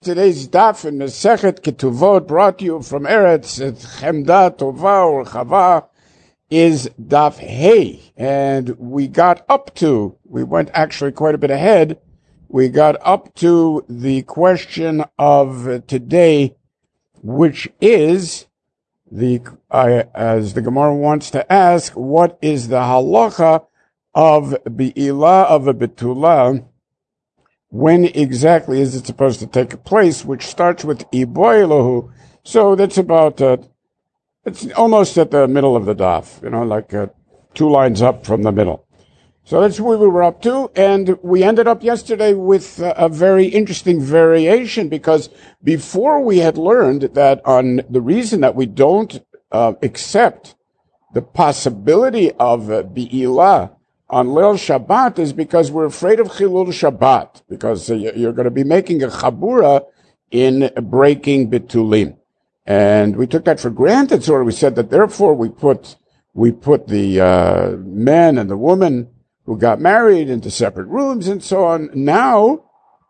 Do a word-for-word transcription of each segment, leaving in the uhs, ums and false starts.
Today's daf in Masechet Ketuvot, brought to you from Eretz Chemda Tova or Chava, is daf Hey. And we got up to, we went actually quite a bit ahead, we got up to the question of today, which is, the uh, as the Gemara wants to ask, what is the halacha of Be'ilah of a Betulah? When exactly is it supposed to take place, which starts with Iboilahu. So that's about, uh, it's almost at the middle of the daf, you know, like uh, two lines up from the middle. So that's where we were up to, and we ended up yesterday with uh, a very interesting variation, because before we had learned that on the reason that we don't uh, accept the possibility of uh, Be'ilah on Leil Shabbat is because we're afraid of Chilul Shabbat, because uh, you're going to be making a Chabura in breaking Betulim. And we took that for granted, so we said that therefore we put, we put the uh, man and the woman who got married into separate rooms and so on. Now,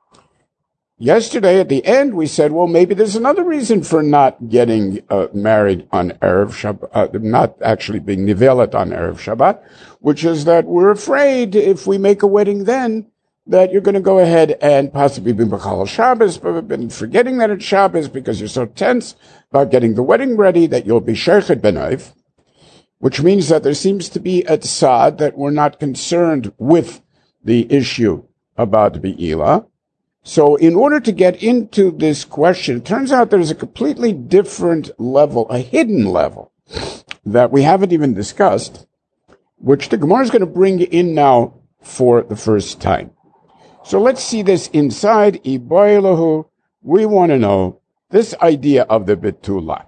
yesterday at the end, we said, well, maybe there's another reason for not getting uh, married on Erev Shabbat, uh, not actually being nivelet on Erev Shabbat, which is that we're afraid if we make a wedding then, that you're going to go ahead and possibly be B'chal Shabbos, but we've been forgetting that it's Shabbos because you're so tense about getting the wedding ready that you'll be Sheikhet B'nayv, which means that there seems to be a tzad that we're not concerned with the issue about Be'ilah. So in order to get into this question, it turns out there's a completely different level, a hidden level, that we haven't even discussed, which the Gemara is going to bring in now for the first time. So let's see this inside Iboilahu. We want to know this idea of the Betulah.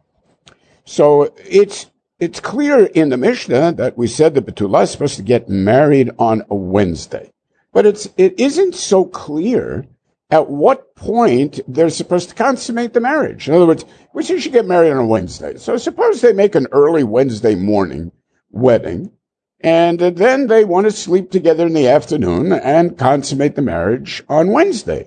So it's it's clear in the Mishnah that we said the Betulah is supposed to get married on a Wednesday. But it's it isn't so clear at what point they're supposed to consummate the marriage. In other words, we say you should get married on a Wednesday. So suppose they make an early Wednesday morning wedding, and then they want to sleep together in the afternoon and consummate the marriage on Wednesday.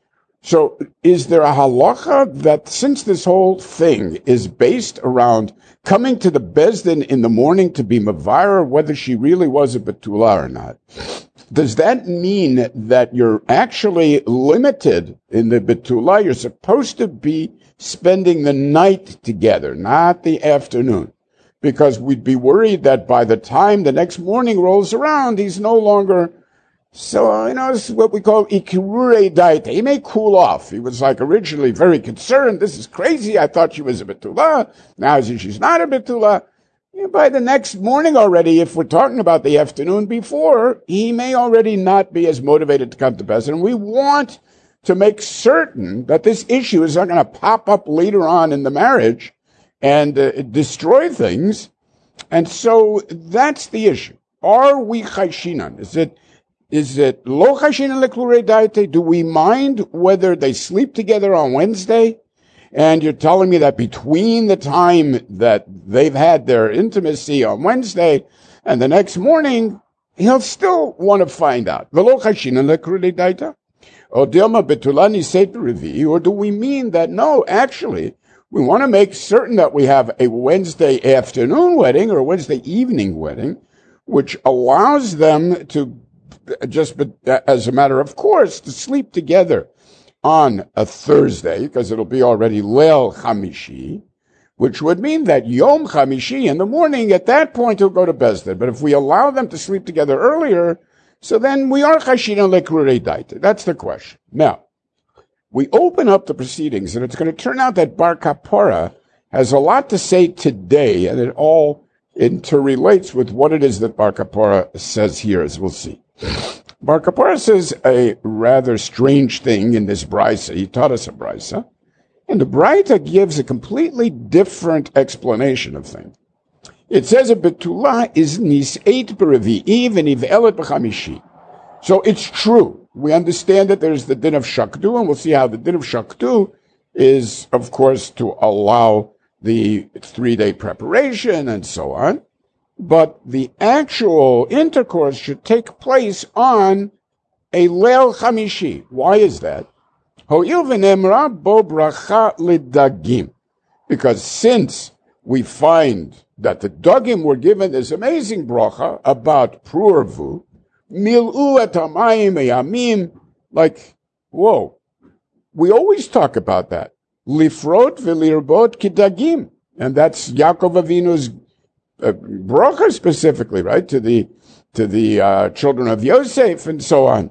So is there a halacha that since this whole thing is based around coming to the Bezdin in the morning to be Mavara, whether she really was a Betulah or not, does that mean that you're actually limited in the Betulah? You're supposed to be spending the night together, not the afternoon, because we'd be worried that by the time the next morning rolls around, he's no longer, so, you know, this is what we call ikirure daite. He may cool off. He was like originally very concerned. This is crazy. I thought she was a Betulah. Now she's not a Betulah. By the next morning already, if we're talking about the afternoon before, he may already not be as motivated to come to Bezdin. And we want to make certain that this issue is not going to pop up later on in the marriage and uh, destroy things. And so that's the issue. Are we chayshinan? Is it, is it lo chayshinan leklurei daite? Do we mind whether they sleep together on Wednesday? And you're telling me that between the time that they've had their intimacy on Wednesday and the next morning, he'll still want to find out. Or do we mean that, no, actually, we want to make certain that we have a Wednesday afternoon wedding or a Wednesday evening wedding, which allows them to just, as a matter of course, to sleep together on a Thursday, because it'll be already Leil Chamishi, which would mean that Yom Chamishi in the morning, at that point he'll go to Bezdin. But if we allow them to sleep together earlier, so then we are Chashina Lekrurei Daite. That's the question. Now, we open up the proceedings, and it's going to turn out that Bar Kapora has a lot to say today, and it all interrelates with what it is that Bar Kapora says here, as we'll see. Bar Kapora says a rather strange thing in this brisa. He taught us a brisa, and the brisa gives a completely different explanation of things. It says a Betulah is nis'eit b'revi'i v'niv'elet b'chamishi. So it's true. We understand that there's the din of shakdu, and we'll see how the din of shakdu is, of course, to allow the three-day preparation and so on. But the actual intercourse should take place on a Leil Chamishi. Why is that? Ho'il v'nemra bo bracha lidagim. Because since we find that the dagim were given this amazing bracha about prurvu, mil'u et hamayim yamim, like, whoa. We always talk about that. Lifrot v'lirbot kidagim. And that's Yaakov Avinu's uh, bracha specifically, right? To the, to the, uh, children of Yosef and so on.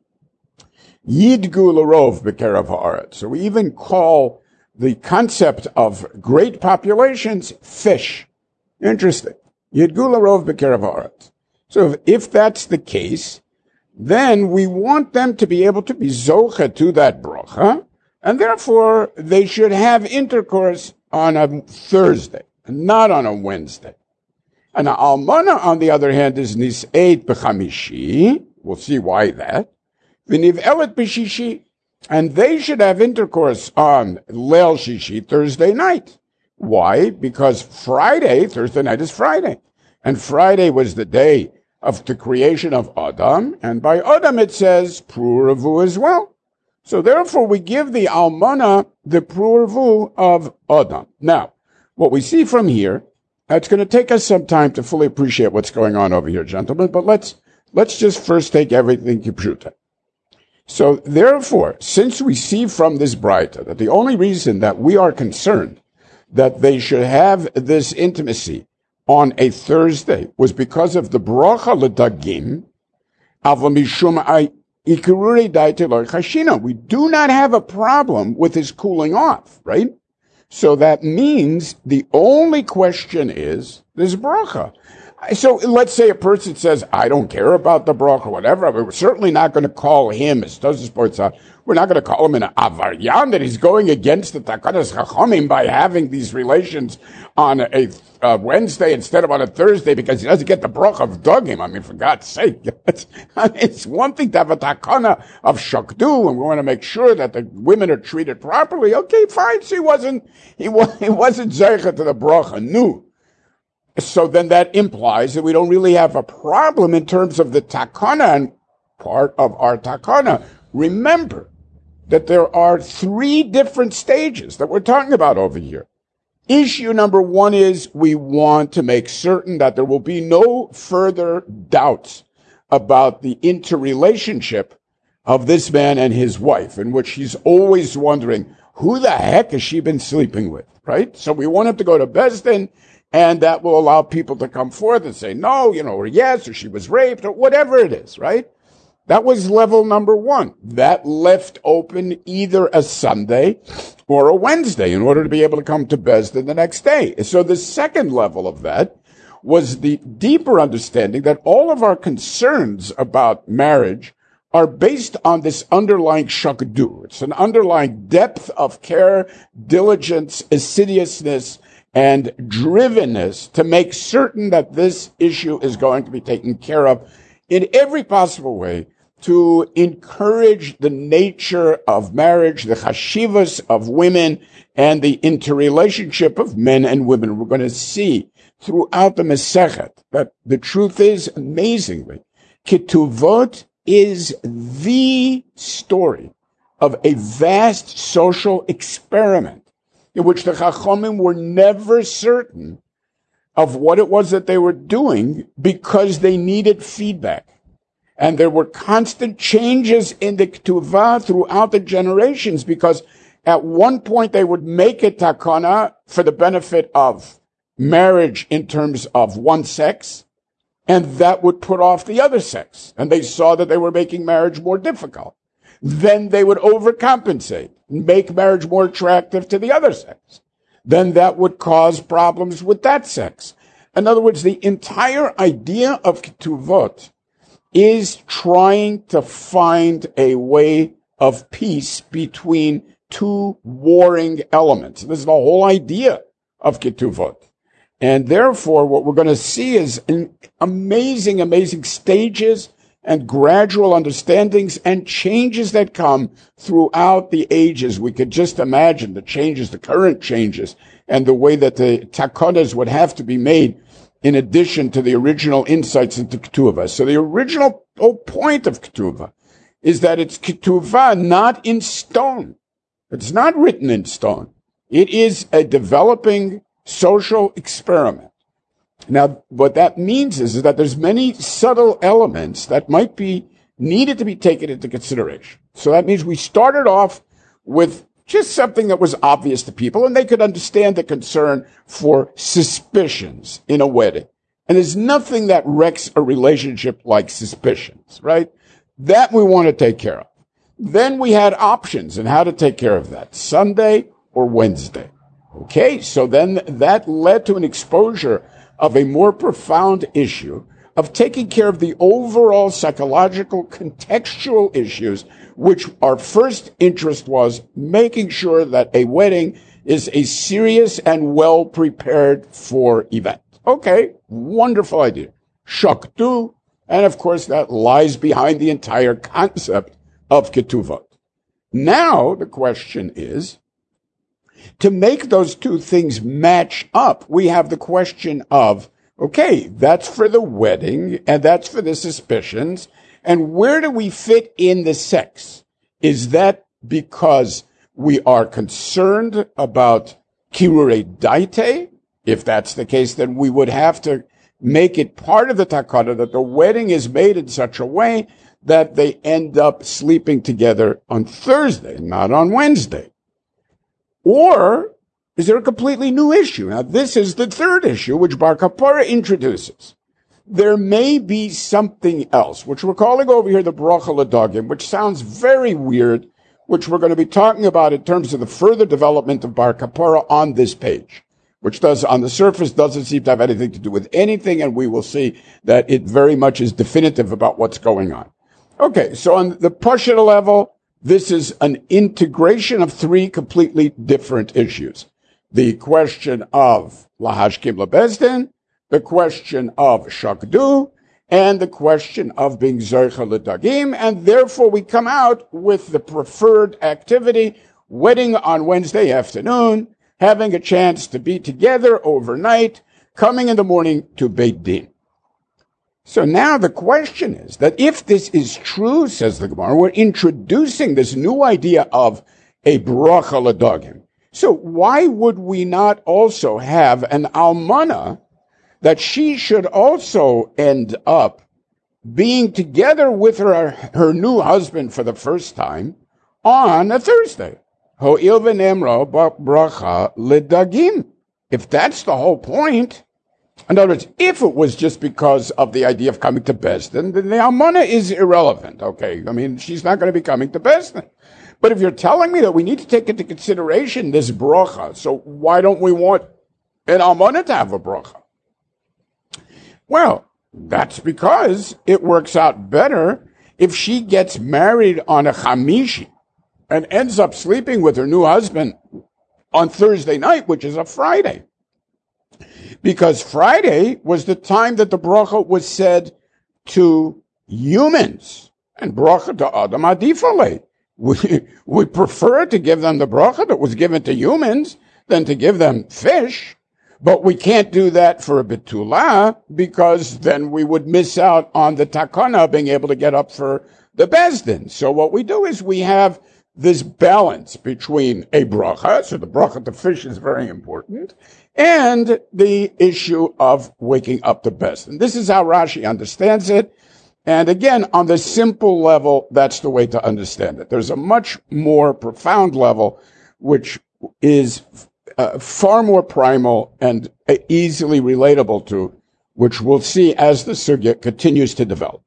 Yidgu l'rov b'kerav ha'aretz. So we even call the concept of great populations fish. Interesting. Yidgu l'rov b'kerav ha'aretz. So if, if that's the case, then we want them to be able to be zocha to that bracha, and therefore they should have intercourse on a Thursday, not on a Wednesday. And the almana, on the other hand, is nis'eit b'chamishi. We'll see why that. V'niv'elet b'shishi. And they should have intercourse on Leil Shishi, Thursday night. Why? Because Friday, Thursday night is Friday. And Friday was the day of the creation of Adam. And by Adam it says Pruravu as well. So therefore we give the Almana the Pruravu of Adam. Now, what we see from here, it's going to take us some time to fully appreciate what's going on over here, gentlemen, but let's, let's just first take everything kipshuta. So therefore, since we see from this Braita that the only reason that we are concerned that they should have this intimacy on a Thursday was because of the bracha l'dagim, avamishum ikirure daite chashina. We do not have a problem with his cooling off, right? So that means the only question is this bracha. So let's say a person says, I don't care about the bracha, whatever. We're certainly not going to call him, as does the sports, uh, we're not going to call him an avaryan, that he's going against the takanas chachamim by having these relations on a uh, Wednesday instead of on a Thursday because he doesn't get the bracha of dagim. I mean, for God's sake, it's, it's one thing to have a takana of shakdu, and we want to make sure that the women are treated properly. Okay, fine. So he wasn't, he, was, he wasn't zeicha to the bracha, no. So then that implies that we don't really have a problem in terms of the takana and part of our takana. Remember that there are three different stages that we're talking about over here. Issue number one is we want to make certain that there will be no further doubts about the interrelationship of this man and his wife, in which he's always wondering, who the heck has she been sleeping with, right? So we want him to go to Beis Din, and that will allow people to come forth and say, no, you know, or yes, or she was raped, or whatever it is, right? That was level number one. That left open either a Sunday or a Wednesday in order to be able to come to Beis Din the next day. So the second level of that was the deeper understanding that all of our concerns about marriage are based on this underlying shakdu. It's an underlying depth of care, diligence, assiduousness, and drivenness to make certain that this issue is going to be taken care of in every possible way to encourage the nature of marriage, the chashivas of women, and the interrelationship of men and women. We're going to see throughout the Masechet that the truth is, amazingly, Ketuvot is the story of a vast social experiment in which the Chachamim were never certain of what it was that they were doing because they needed feedback. And there were constant changes in the Ketuvah throughout the generations because at one point they would make a takana for the benefit of marriage in terms of one sex, and that would put off the other sex. And they saw that they were making marriage more difficult. Then they would overcompensate, make marriage more attractive to the other sex. Then that would cause problems with that sex. In other words, the entire idea of Ketuvot is trying to find a way of peace between two warring elements. This is the whole idea of Ketuvot. And therefore, what we're going to see is an amazing, amazing stages and gradual understandings and changes that come throughout the ages. We could just imagine the changes, the current changes, and the way that the takanas would have to be made in addition to the original insights into Ketuvah. So the original whole point of Ketuvah is that it's ketuvah, not in stone. It's not written in stone. It is a developing social experiment. Now, what that means is, is that there's many subtle elements that might be needed to be taken into consideration. So that means we started off with just something that was obvious to people, and they could understand the concern for suspicions in a wedding. And there's nothing that wrecks a relationship like suspicions, right? That we want to take care of. Then we had options and how to take care of that, Sunday or Wednesday. Okay, so then that led to an exposure of a more profound issue of taking care of the overall psychological contextual issues, which our first interest was making sure that a wedding is a serious and well prepared for event. Okay, wonderful idea. Shakdu, and of course that lies behind the entire concept of ketuvot. Now the question is, to make those two things match up, we have the question of, okay, that's for the wedding, and that's for the suspicions, and where do we fit in the sex? Is that because we are concerned about kirurei daite? If that's the case, then we would have to make it part of the takana that the wedding is made in such a way that they end up sleeping together on Thursday, not on Wednesday. Or is there a completely new issue? Now, this is the third issue, which Bar Kapara introduces. There may be something else, which we're calling over here the Bracha L'Dagim, which sounds very weird, which we're going to be talking about in terms of the further development of Bar Kapara on this page, which does, on the surface, doesn't seem to have anything to do with anything, and we will see that it very much is definitive about what's going on. Okay, so on the Pashut level, this is an integration of three completely different issues. The question of Lahashkim Lebezdin, the question of Shakdu, and the question of being Zercha L'Dagim, and therefore we come out with the preferred activity, wedding on Wednesday afternoon, having a chance to be together overnight, coming in the morning to Beit Din. So now the question is that if this is true, says the Gemara, we're introducing this new idea of a bracha l'dagim. So why would we not also have an almana that she should also end up being together with her, her new husband for the first time on a Thursday? Ho'il v'nemro bracha l'dagim. If that's the whole point, in other words, if it was just because of the idea of coming to Besdin, then the almana is irrelevant, okay? I mean, she's not going to be coming to Besdin. But if you're telling me that we need to take into consideration this bracha, so why don't we want an almana to have a bracha? Well, that's because it works out better if she gets married on a chamishi and ends up sleeping with her new husband on Thursday night, which is a Friday. Because Friday was the time that the bracha was said to humans. And bracha to Adam adifale. We, we prefer to give them the bracha that was given to humans than to give them fish. But we can't do that for a betulah because then we would miss out on the takana being able to get up for the Besdin. So what we do is we have this balance between a bracha, so the bracha to fish is very important, and the issue of waking up the best. And this is how Rashi understands it. And again, on the simple level, that's the way to understand it. There's a much more profound level, which is uh, far more primal and uh, easily relatable to, which we'll see as the sugya continues to develop.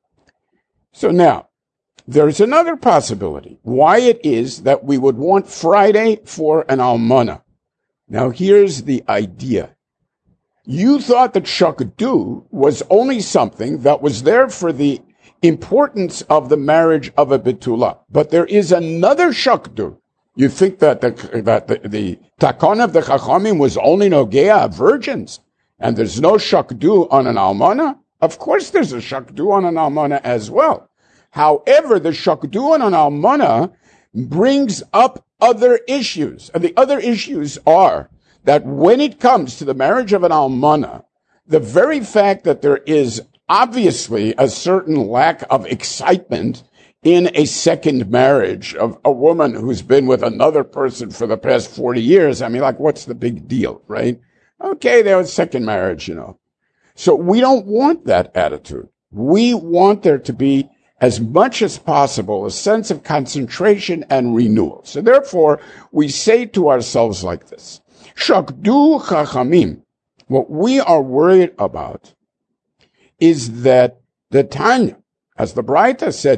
So now, there's another possibility, why it is that we would want Friday for an almana. Now, here's the idea. You thought that shakdu was only something that was there for the importance of the marriage of a betulah. But there is another shakdu. You think that the, that the, the takon of the chachamim was only nogea virgins, and there's no shakdu on an almana? Of course there's a shakdu on an almana as well. However, the shakdu on an almana brings up other issues. And the other issues are that when it comes to the marriage of an almana, the very fact that there is obviously a certain lack of excitement in a second marriage of a woman who's been with another person for the past forty years. I mean, like, what's the big deal, right? Okay, there was second marriage, you know. So we don't want that attitude. We want there to be, as much as possible, a sense of concentration and renewal. So therefore, we say to ourselves like this, Shakdu Chachamim, what we are worried about is that the Tanya, as the Braita said,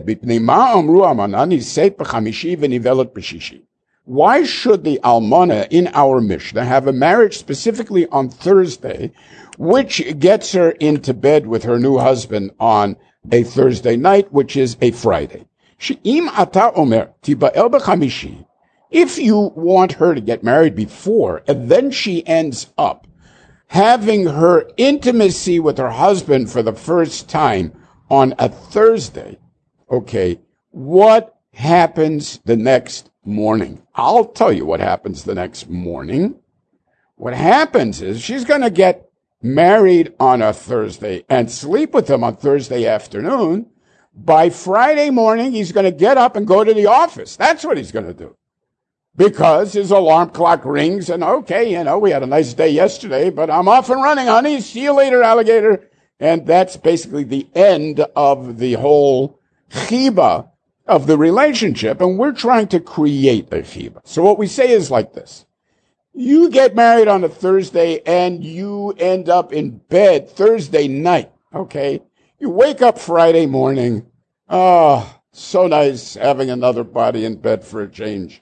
why should the Almana in our Mishnah have a marriage specifically on Thursday, which gets her into bed with her new husband on a Thursday night, which is a Friday? If you want her to get married before, and then she ends up having her intimacy with her husband for the first time on a Thursday, okay, what happens the next morning? I'll tell you what happens the next morning. What happens is she's going to get married on a Thursday and sleep with him on Thursday afternoon. By Friday morning, he's going to get up and go to the office. That's what he's going to do. Because his alarm clock rings and, okay, you know, we had a nice day yesterday, but I'm off and running, honey. See you later, alligator. And that's basically the end of the whole chiba of the relationship. And we're trying to create a chiba. So what we say is like this. You get married on a Thursday and you end up in bed Thursday night, okay? You wake up Friday morning. Oh, so nice having another body in bed for a change.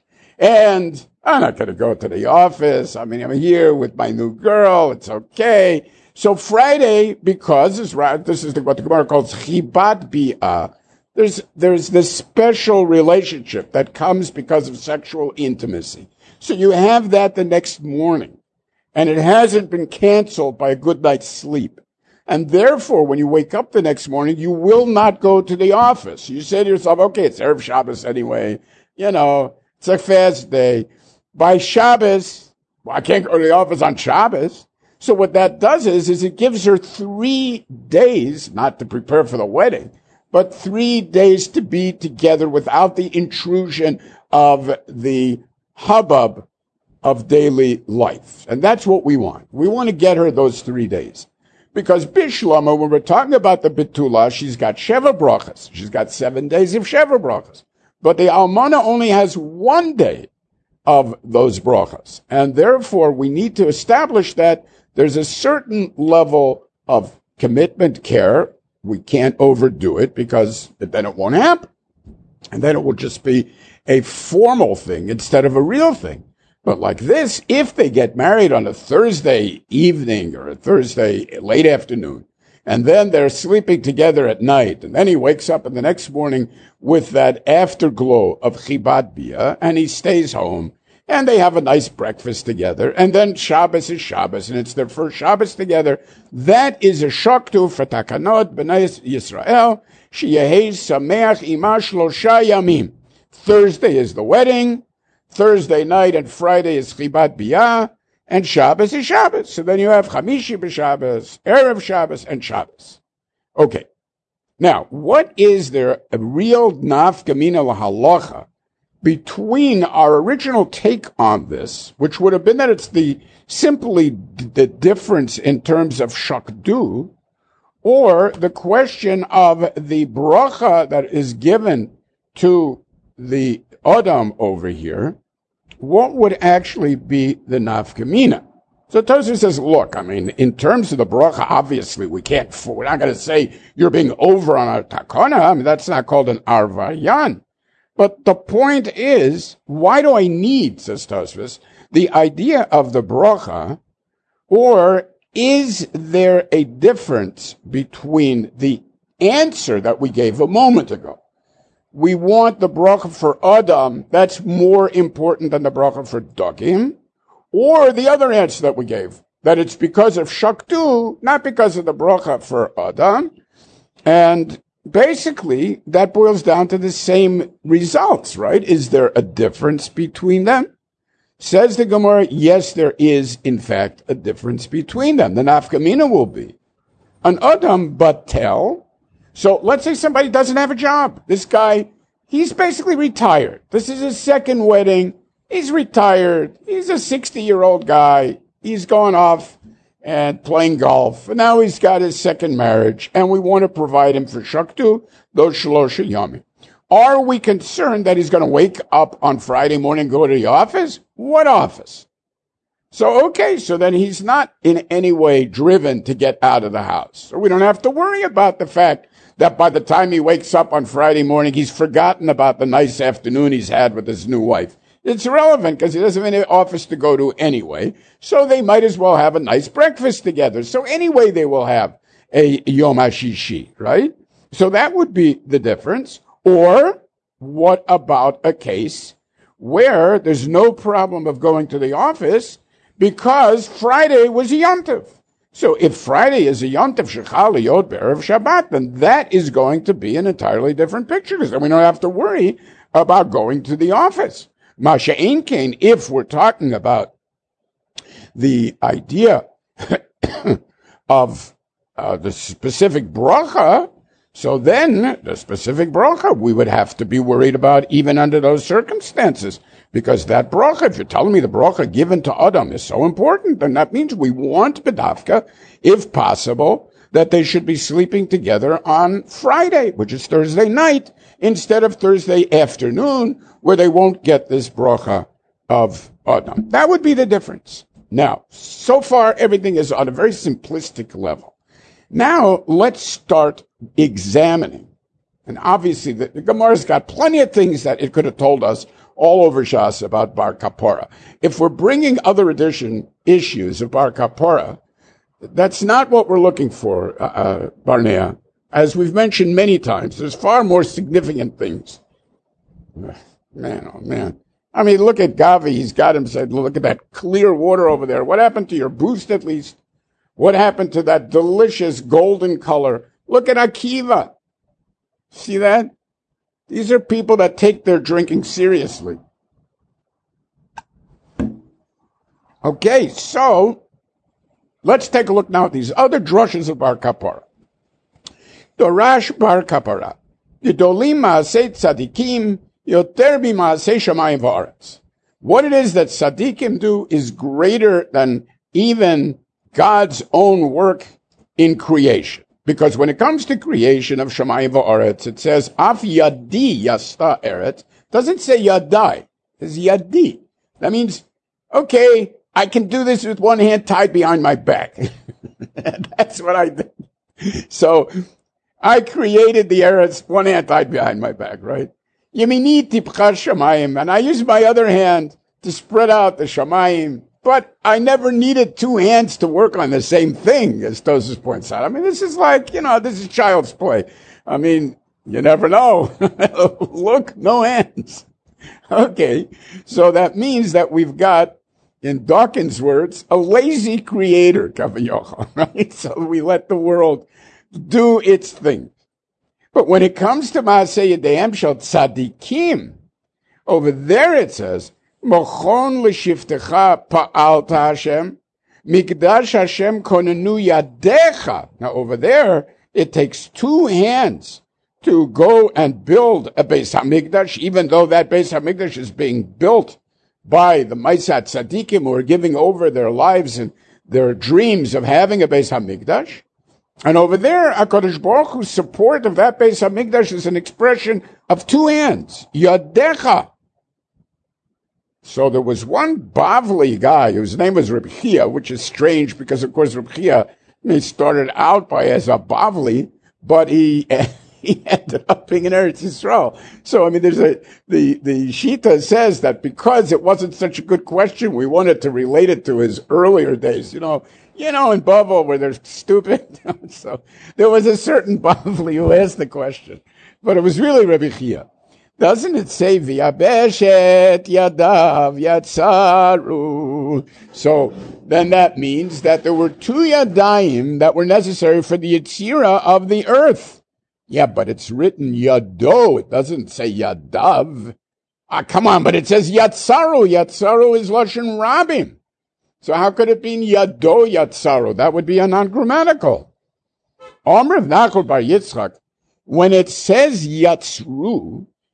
And I'm not going to go to the office. I mean, I'm here with my new girl. It's okay. So Friday, because this, this is what the Gemara calls chibat bi'ah, there's, there's this special relationship that comes because of sexual intimacy. So you have that the next morning, and it hasn't been canceled by a good night's sleep. And therefore, when you wake up the next morning, you will not go to the office. You say to yourself, okay, it's Erev Shabbos anyway. You know, it's a fast day. By Shabbos, well, I can't go to the office on Shabbos. So what that does is, is it gives her three days, not to prepare for the wedding, but three days to be together without the intrusion of the hubbub of daily life. And that's what we want. We want to get her those three days. Because Bishlama, when we're talking about the Betula, she's got Sheva Brachas. She's got seven days of Sheva Brachas. But the Almana only has one day of those Brachas. And therefore, we need to establish that there's a certain level of commitment, care. We can't overdo it because then it won't happen. And then it will just be a formal thing instead of a real thing. But like this, if they get married on a Thursday evening or a Thursday late afternoon, and then they're sleeping together at night, and then he wakes up in the next morning with that afterglow of chibat bi'ah, and he stays home, and they have a nice breakfast together, and then Shabbos is Shabbos, and it's their first Shabbos together. That is a shaktu for takanot b'nai Yisrael, sheyehez sameach ima shlosha yamim. Thursday is the wedding, Thursday night and Friday is chibat bi'ah, and Shabbos is Shabbos. So then you have Chamishi b'Shabbos, Erev Shabbos, and Shabbos. Okay. Now, what is there a real nafka mina lahalacha between our original take on this, which would have been that it's the simply d- the difference in terms of shakdu, or the question of the bracha that is given to the Adam over here, what would actually be the nafka mina? So Tosfos says, look, I mean, in terms of the bracha, obviously we can't, we're not going to say you're being over on our takana. I mean, that's not called an arvayan. But the point is, why do I need, says Tosfos, the idea of the bracha, or is there a difference between the answer that we gave a moment ago? We want the bracha for Adam, that's more important than the bracha for Dagim, or the other answer that we gave, that it's because of Shaktu, not because of the bracha for Adam, and basically that boils down to the same results, right? Is there a difference between them? Says the Gemara, yes, there is, in fact, a difference between them. The nafka mina will be an Adam batel. So let's say somebody doesn't have a job. This guy he's basically retired. This is his second wedding. He's retired. He's a sixty-year-old guy. He's gone off and playing golf. And now he's got his second marriage, and we want to provide him for shaktu, those shlosha yomim. Are we concerned that he's going to wake up on Friday morning and go to the office? What office? So, okay, so then he's not in any way driven to get out of the house. So we don't have to worry about the fact that by the time he wakes up on Friday morning, he's forgotten about the nice afternoon he's had with his new wife. It's irrelevant because he doesn't have any office to go to anyway. So they might as well have a nice breakfast together. So anyway, they will have a Yom HaShishi, right? So that would be the difference. Or what about a case where there's no problem of going to the office because Friday was a Yom Tov? So if Friday is a Yom Tov Shechal Yod Be'erev Shabbat, then that is going to be an entirely different picture. Because then we don't have to worry about going to the office. Masha Ein Kain, if we're talking about the idea of uh, the specific bracha, so then the specific bracha we would have to be worried about even under those circumstances. Because that bracha, if you're telling me the bracha given to Adam is so important, then that means we want bedavka, if possible, that they should be sleeping together on Friday, which is Thursday night, instead of Thursday afternoon, where they won't get this bracha of Adam. That would be the difference. Now, so far, everything is on a very simplistic level. Now, let's start examining. And obviously, the, the Gemara's got plenty of things that it could have told us all over Shas about Bar Kapora. If we're bringing other edition issues of Bar Kapora, that's not what we're looking for, uh, uh, Barnea. As we've mentioned many times, there's far more significant things. Man, oh man. I mean, look at Gavi. He's got him said, look at that clear water over there. What happened to your boost at least? What happened to that delicious golden color? Look at Akiva. See that? These are people that take their drinking seriously. Okay, so let's take a look now at these other drushes of Bar Kapara. Dorash Bar Kapara. Yidolim ma'aseh tzadikim yoter b'ma'aseh shamayim va'aretz. What it is that tzadikim do is greater than even God's own work in creation. Because when it comes to creation of Shamayim va'aretz, it says, Af yadi yasta eretz. Doesn't say yadai. It says yadi. That means, okay, I can do this with one hand tied behind my back. That's what I did. So, I created the eretz, one hand tied behind my back, right? Yemini tipcha shamayim. And I used my other hand to spread out the shamayim. But I never needed two hands to work on the same thing, as Tosfos points out. I mean, this is like, you know, this is child's play. I mean, you never know. Look, no hands. Okay, so that means that we've got, in Dawkins' words, a lazy creator, Kavayocha, right? So we let the world do its thing. But when it comes to Maaseh Yedeim Shel Tzadikim, over there it says, Mochon l'shiftecha pa'alta Hashem, mikdash Hashem konenu yadecha. Now over there, it takes two hands to go and build a Beis HaMikdash, even though that Beis HaMikdash is being built by the Maisat Tzadikim who are giving over their lives and their dreams of having a Beis HaMikdash. And over there, HaKadosh Baruch Hu's support of that Beis HaMikdash is an expression of two hands, yadecha. So there was one Bavli guy whose name was Reb Chia, which is strange because, of course, Reb Chia, he started out by as a Bavli, but he he ended up being in Eretz Yisrael. So, I mean, there's a the the Shita says that because it wasn't such a good question, we wanted to relate it to his earlier days. You know, you know, in Bavel where they're stupid. So there was a certain Bavli who asked the question, but it was really Reb Chia. Doesn't it say v'yabeshet yadav yatsaru? So then that means that there were two yadayim that were necessary for the yitzira of the earth. Yeah, but it's written yado. It doesn't say yadav. Ah, come on, but it says yatsaru. Yatsaru is lashon rabim. So how could it be yado yatsaru? That would be a non-grammatical. Omer of Nachal bar Yitzchak, when it says yatsru,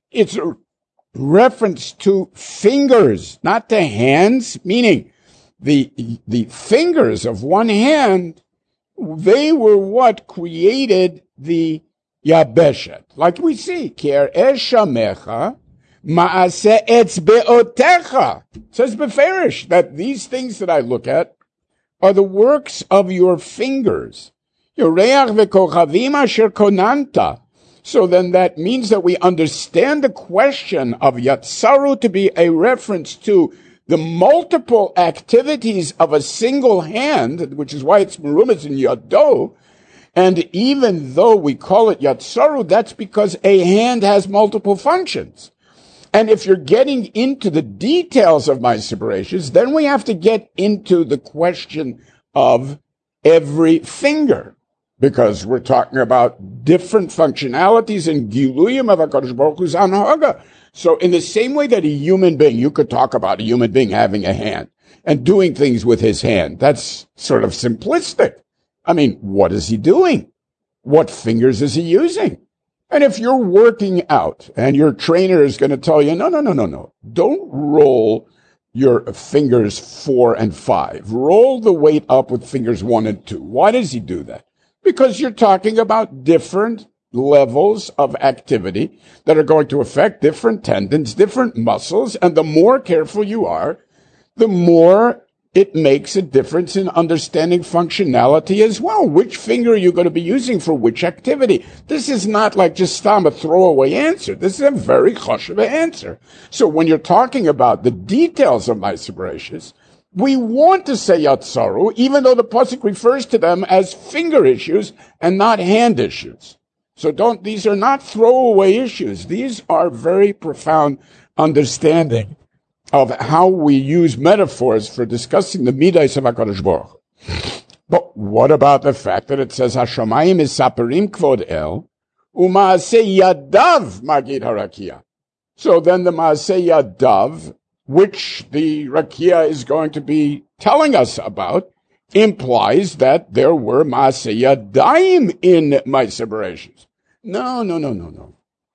It's a reference to fingers, not to hands, meaning the, the fingers of one hand, they were what created the Yabeshet. Like we see, Ker Eshamecha, Ma'aseh Etzbeotecha. It says beferish that these things that I look at are the works of your fingers. Yoreach v'kochavim asher konanta. So then that means that we understand the question of Yatsaru to be a reference to the multiple activities of a single hand, which is why it's merumas in Yado. And even though we call it Yatsaru, that's because a hand has multiple functions. And if you're getting into the details of Ma'aser Bereishis, then we have to get into the question of every finger, because we're talking about different functionalities and giluyim of HaKadosh Baruch Hu's anhaga. So in the same way that a human being, you could talk about a human being having a hand and doing things with his hand. That's sort of simplistic. I mean, what is he doing? What fingers is he using? And if you're working out and your trainer is going to tell you, no, no, no, no, no, don't roll your fingers four and five. Roll the weight up with fingers one and two. Why does he do that? Because you're talking about different levels of activity that are going to affect different tendons, different muscles. And the more careful you are, the more it makes a difference in understanding functionality as well. Which finger are you going to be using for which activity? This is not like just stam a throwaway answer. This is a very chashuv answer. So when you're talking about the details of Ma'aser Bereishis, we want to say Yatsaru, even though the pasuk refers to them as finger issues and not hand issues. So don't, these are not throwaway issues. These are very profound understanding of how we use metaphors for discussing the midas of HaKadosh Baruch Hu. But what about the fact that it says, Hashamayim is saperim kvod el, u'maaseh yadav magid harakia. So then the maaseh yadav, which the rakia is going to be telling us about, implies that there were maaseh yadayim in Ma'aser Bereishis. No, no, no, no, no.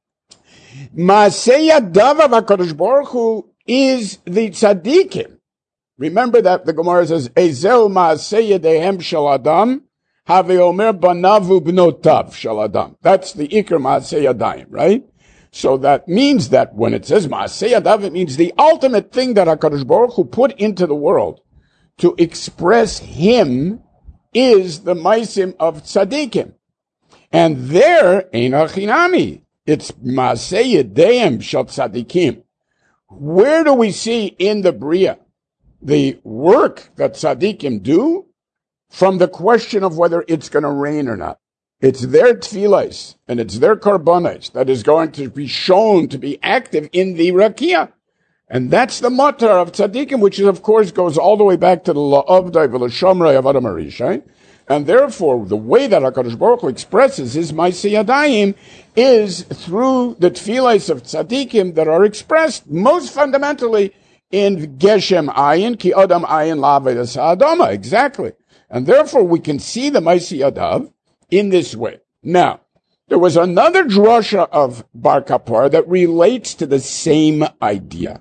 Maaseh yadav of HaKadosh Baruch Hu is the tzaddikim. Remember that the Gemara says, Ezel ma'aseh yedehem shel adam, have omer banavu bnotav shel adam. That's the ikar ma'aseh yadayim, right? So that means that when it says ma'aseh yadav, it means the ultimate thing that HaKadosh Baruch Hu put into the world to express Him is the maisim of tzaddikim. And there, ein achinami, it's ma'aseh yedehem shel tzaddikim. Where do we see in the Bria the work that tzaddikim do from the question of whether it's going to rain or not? It's their tefillos and it's their karbonos that is going to be shown to be active in the rakia. And that's the matar of tzaddikim, which is, of course goes all the way back to the la'avdai v'l'shomrei of Adam Arishai. And therefore, the way that HaKadosh Baruch Hu expresses his Ma'aseh Yadayim is through the tefillos of tzaddikim that are expressed most fundamentally in Geshem Ayin, Ki Adam Ayin La'avedas Ha'adama. Exactly. And therefore, we can see the Ma'aseh Yadav in this way. Now, there was another drasha of Bar Kapar that relates to the same idea.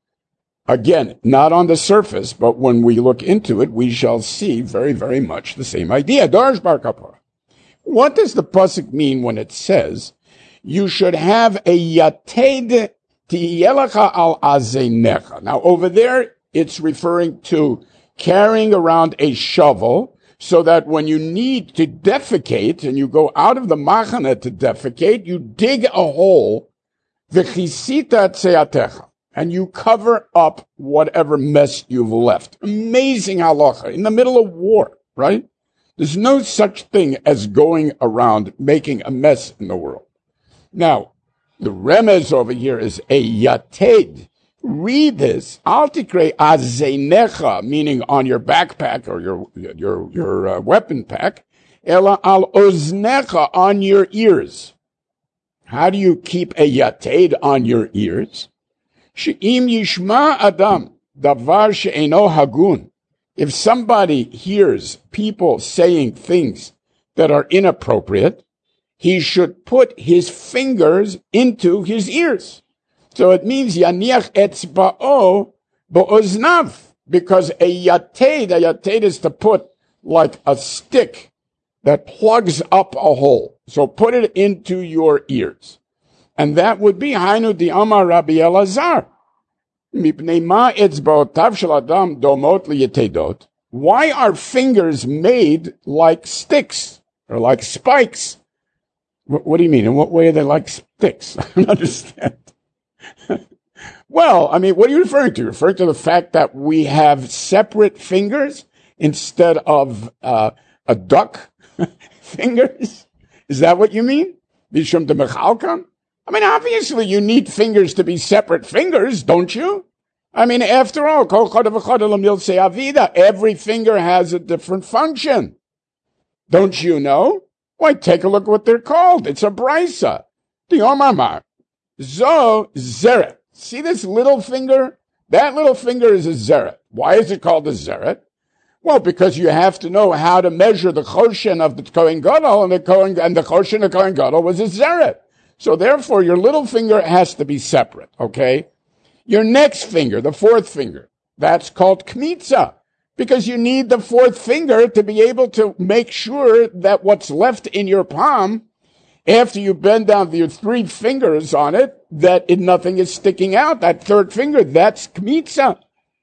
Again, not on the surface, but when we look into it, we shall see very, very much the same idea. Darsh Bar Kapara. What does the pasuk mean when it says you should have a yated tiyelecha al azenecha? Now, over there, it's referring to carrying around a shovel so that when you need to defecate and you go out of the machane to defecate, you dig a hole, v'chisita tseatecha, and you cover up whatever mess you've left. Amazing halacha. In the middle of war, right? There's no such thing as going around making a mess in the world. Now, the remez over here is a yated. Read this. Al tikre azenecha, meaning on your backpack or your your your uh, weapon pack. Ela al oznecha, on your ears. How do you keep a yated on your ears? She'im yishma adam davar she'eno hagun. If somebody hears people saying things that are inappropriate, he should put his fingers into his ears. So it means yaniach etzba'o bo'oznav, because a yated, a yated is to put like a stick that plugs up a hole. So put it into your ears. And that would be Hainu di Amar Rabbi Elazar. Mipnei ma etzba'otav shel adam domot liyetedot. Why are fingers made like sticks or like spikes? What, what do you mean? In what way are they like sticks? I don't understand. Well, I mean, what are you referring to? You're referring to the fact that we have separate fingers instead of uh, a duck fingers? Is that what you mean? Bishum de Mechalkam? I mean, obviously you need fingers to be separate fingers, don't you? I mean, after all, every finger has a different function. Don't you know? Why, take a look at what they're called. It's a brisa. The Omamar. Zo zeret. See this little finger? That little finger is a zeret. Why is it called a zeret? Well, because you have to know how to measure the choshen of the Kohen Gadol, and the Kohen, and the choshen of Kohen Gadol was a zeret. So therefore, your little finger has to be separate, okay? Your next finger, the fourth finger, that's called kmitza, because you need the fourth finger to be able to make sure that what's left in your palm, after you bend down your three fingers on it, that it, nothing is sticking out. That third finger, that's kmitza.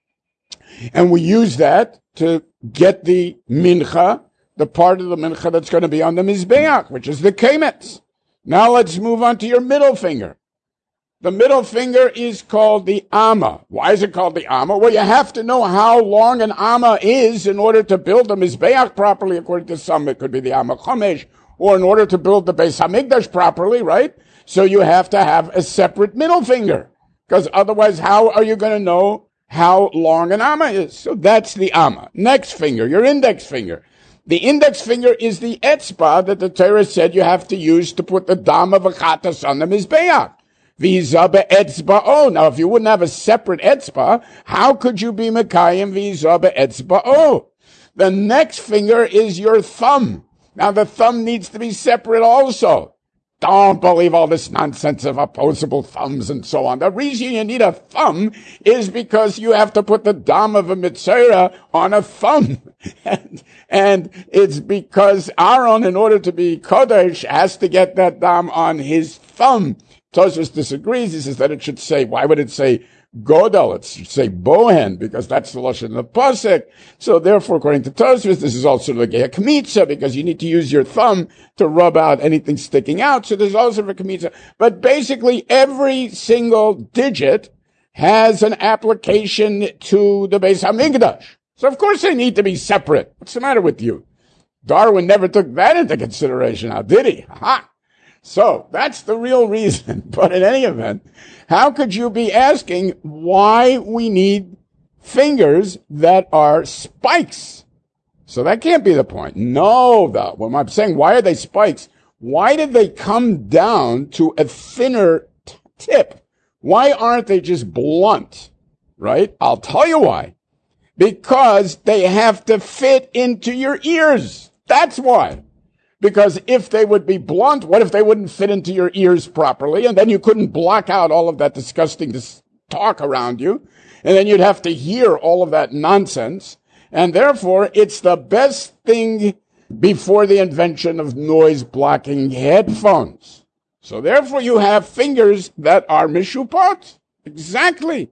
And we use that to get the mincha, the part of the mincha that's going to be on the mizbeach, which is the kemetz. Now let's move on to your middle finger. The middle finger is called the amma. Why is it called the amma? Well, you have to know how long an amma is in order to build the mizbeach properly. According to some, it could be the amma chomesh, or in order to build the Beis Hamikdash properly, right? So you have to have a separate middle finger, because otherwise, how are you going to know how long an amma is? So that's the amma. Next finger, your index finger. The index finger is the etzba that the Torah said you have to use to put the dam of a chatas on the mizbeach. V'yizah be'etzba'o. Now, if you wouldn't have a separate etzba, how could you be mekayim v'yizah be'etzba'o? The next finger is your thumb. Now, the thumb needs to be separate also. Don't believe all this nonsense of opposable thumbs and so on. The reason you need a thumb is because you have to put the dam of a mitzvah on a thumb. and, and it's because Aaron, in order to be kodesh, has to get that dam on his thumb. Tosfos disagrees. He says that it should say, why would it say Godel? It should say Bohen, because that's the lashon of the pasuk. So therefore, according to Tosfos, this is also the Geya Kmitza, because you need to use your thumb to rub out anything sticking out. So there's also the Kmitza. But basically, every single digit has an application to the Beis Hamikdash. So of course they need to be separate. What's the matter with you? Darwin never took that into consideration, now did he? Ha! So that's the real reason. But in any event, how could you be asking why we need fingers that are spikes? So that can't be the point. No, though. When I'm saying why are they spikes, why did they come down to a thinner t- tip? Why aren't they just blunt? Right? I'll tell you why. Because they have to fit into your ears. That's why. Because if they would be blunt, what if they wouldn't fit into your ears properly? And then you couldn't block out all of that disgusting talk around you. And then you'd have to hear all of that nonsense. And therefore, it's the best thing before the invention of noise-blocking headphones. So therefore, you have fingers that are mishupot. Exactly.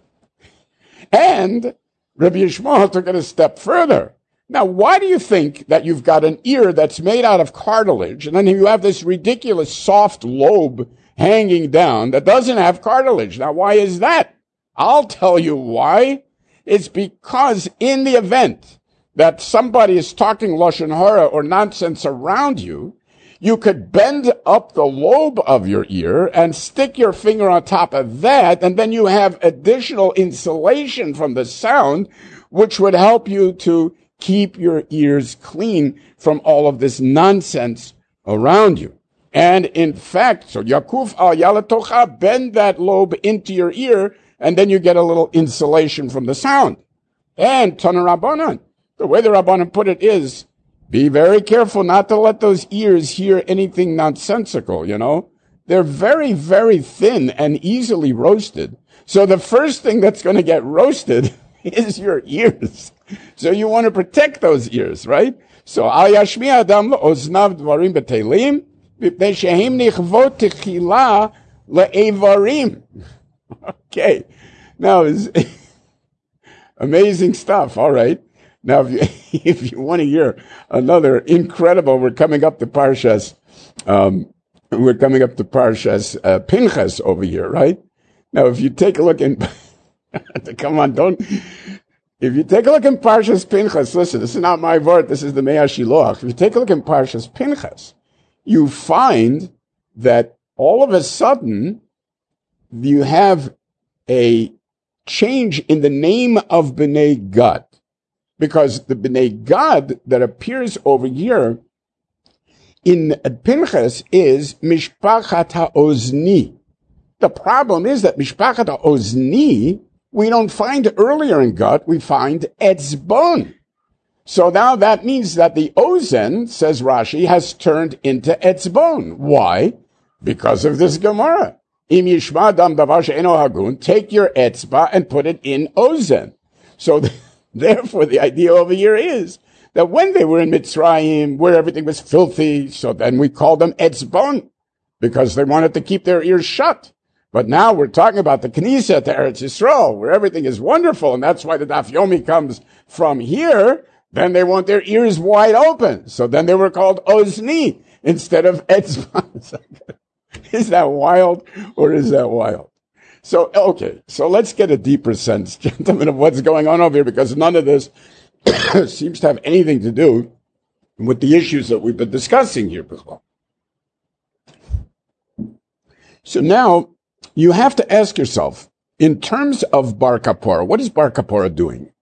And Rabbi Yishmael took it a step further. Now, why do you think that you've got an ear that's made out of cartilage, and then you have this ridiculous soft lobe hanging down that doesn't have cartilage? Now, why is that? I'll tell you why. It's because in the event that somebody is talking lashon hara or nonsense around you, you could bend up the lobe of your ear and stick your finger on top of that, and then you have additional insulation from the sound, which would help you to keep your ears clean from all of this nonsense around you. And in fact, so Yakuf al Yalatocha, bend that lobe into your ear, and then you get a little insulation from the sound. And Tana Rabbanan, the way the Rabbanan put it is, Be very careful not to let those ears hear anything nonsensical, you know? They're very, very thin and easily roasted. So the first thing that's going to get roasted is your ears. So you want to protect those ears, right? So al yashmi adam oznav dvarim betelim v'pnei shehem nichvot techila le'evarim. Okay. Now, it's amazing stuff. All right. Now, if you, if you want to hear another incredible, we're coming up to Parshas, um, we're coming up to Parshas uh, Pinchas over here, right? Now, if you take a look in, come on, don't, if you take a look in Parshas Pinchas, listen, this is not my word, this is the Mei HaShiloach. If you take a look in Parshas Pinchas, you find that all of a sudden, you have a change in the name of Bnei Gad. Because the Bnei Gad that appears over here in Pinchas is Mishpachat HaOzni. The problem is that Mishpachat HaOzni, we don't find earlier in Gad, we find Etzbon. So now that means that the Ozen, says Rashi, has turned into Etzbon. Why? Because of this Gemara. Im yishma dam davar she'eno hagun, take your etzba and put it in Ozen. So th- therefore the idea over here is that when they were in Mitzrayim, where everything was filthy, so then we called them etzbon, because they wanted to keep their ears shut. But now we're talking about the Knesset to Eretz Yisrael, where everything is wonderful, and that's why the Daf Yomi comes from here. Then they want their ears wide open. So then they were called Ozni instead of etzbon. Is that wild or is that wild? So, okay, so let's get a deeper sense, gentlemen, of what's going on over here, because none of this seems to have anything to do with the issues that we've been discussing here before. So now you have to ask yourself, in terms of Bar Kapora, what is Bar Kapora doing?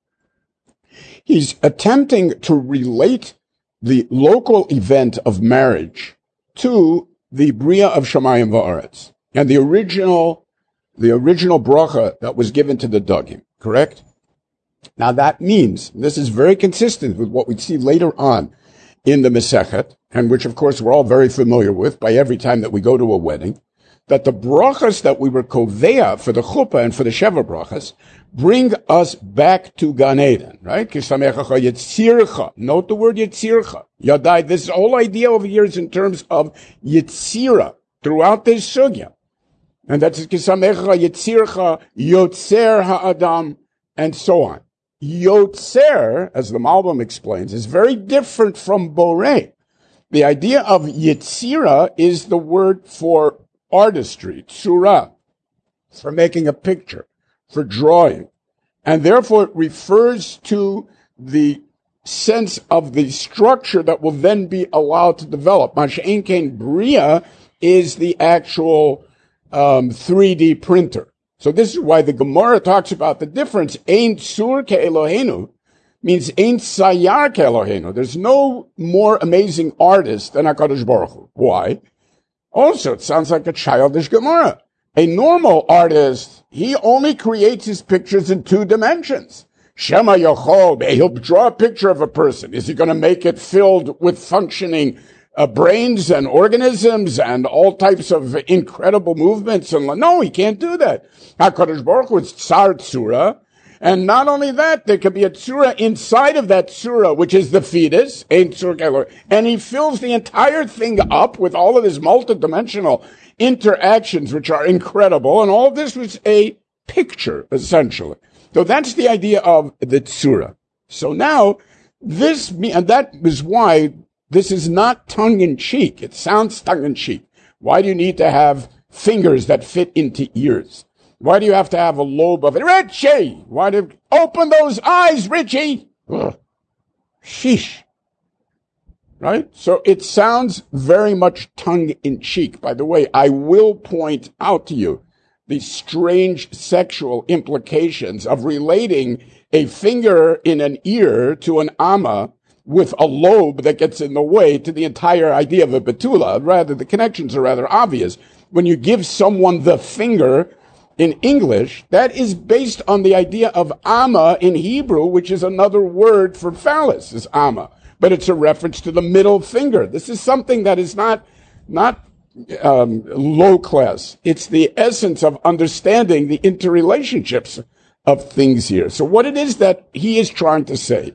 He's attempting to relate the local event of marriage to the Bria of Shamayim Va'aretz, and the original, the original bracha that was given to the Dagim, correct? Now that means, this is very consistent with what we see later on in the Masechet, and which of course we're all very familiar with by every time that we go to a wedding, that the brachas that we were koveya for the chuppah and for the sheva brachas bring us back to Gan Eden, right? Kisamechacha yitzircha. Note the word yitzircha. Yadai, this whole idea over here is in terms of yitzira throughout this sugya. And that's kisamechacha yitzircha, yotzer ha'adam, and so on. Yotzer, as the Malbim explains, is very different from borei. The idea of yitzira is the word for artistry, tzura, for making a picture, for drawing. And therefore it refers to the sense of the structure that will then be allowed to develop. Masha'en Kain Bria is the actual um, three D printer. So this is why the Gemara talks about the difference. Ein tzur ke'Elohenu means ein sayar ke'Elohenu. There's no more amazing artist than HaKadosh Baruch Hu. Why? Also, it sounds like a childish Gemara. A normal artist, he only creates his pictures in two dimensions. Shema Yochol, he'll draw a picture of a person. Is he going to make it filled with functioning uh, brains and organisms and all types of incredible movements? And no, he can't do that. HaKadosh Baruch Hu is Tsar Tzura. And not only that, there could be a tzura inside of that tzura, which is the fetus, ein tzur ke'Elohenu, and he fills the entire thing up with all of his multidimensional interactions, which are incredible. And all of this was a picture, essentially. So that's the idea of the tzura. So now, this, and that is why this is not tongue-in-cheek. It sounds tongue-in-cheek. Why do you need to have fingers that fit into ears? Why do you have to have a lobe of it? Richie! Why do you open those eyes, Richie? Ugh. Sheesh. Right? So it sounds very much tongue-in-cheek. By the way, I will point out to you the strange sexual implications of relating a finger in an ear to an amma with a lobe that gets in the way to the entire idea of a betula. Rather, the connections are rather obvious. When you give someone the finger in English, that is based on the idea of amma in Hebrew, which is another word for phallus, is amma. but it's a reference to the middle finger. This is something that is not, not um, low class. It's the essence of understanding the interrelationships of things here. So what it is that he is trying to say,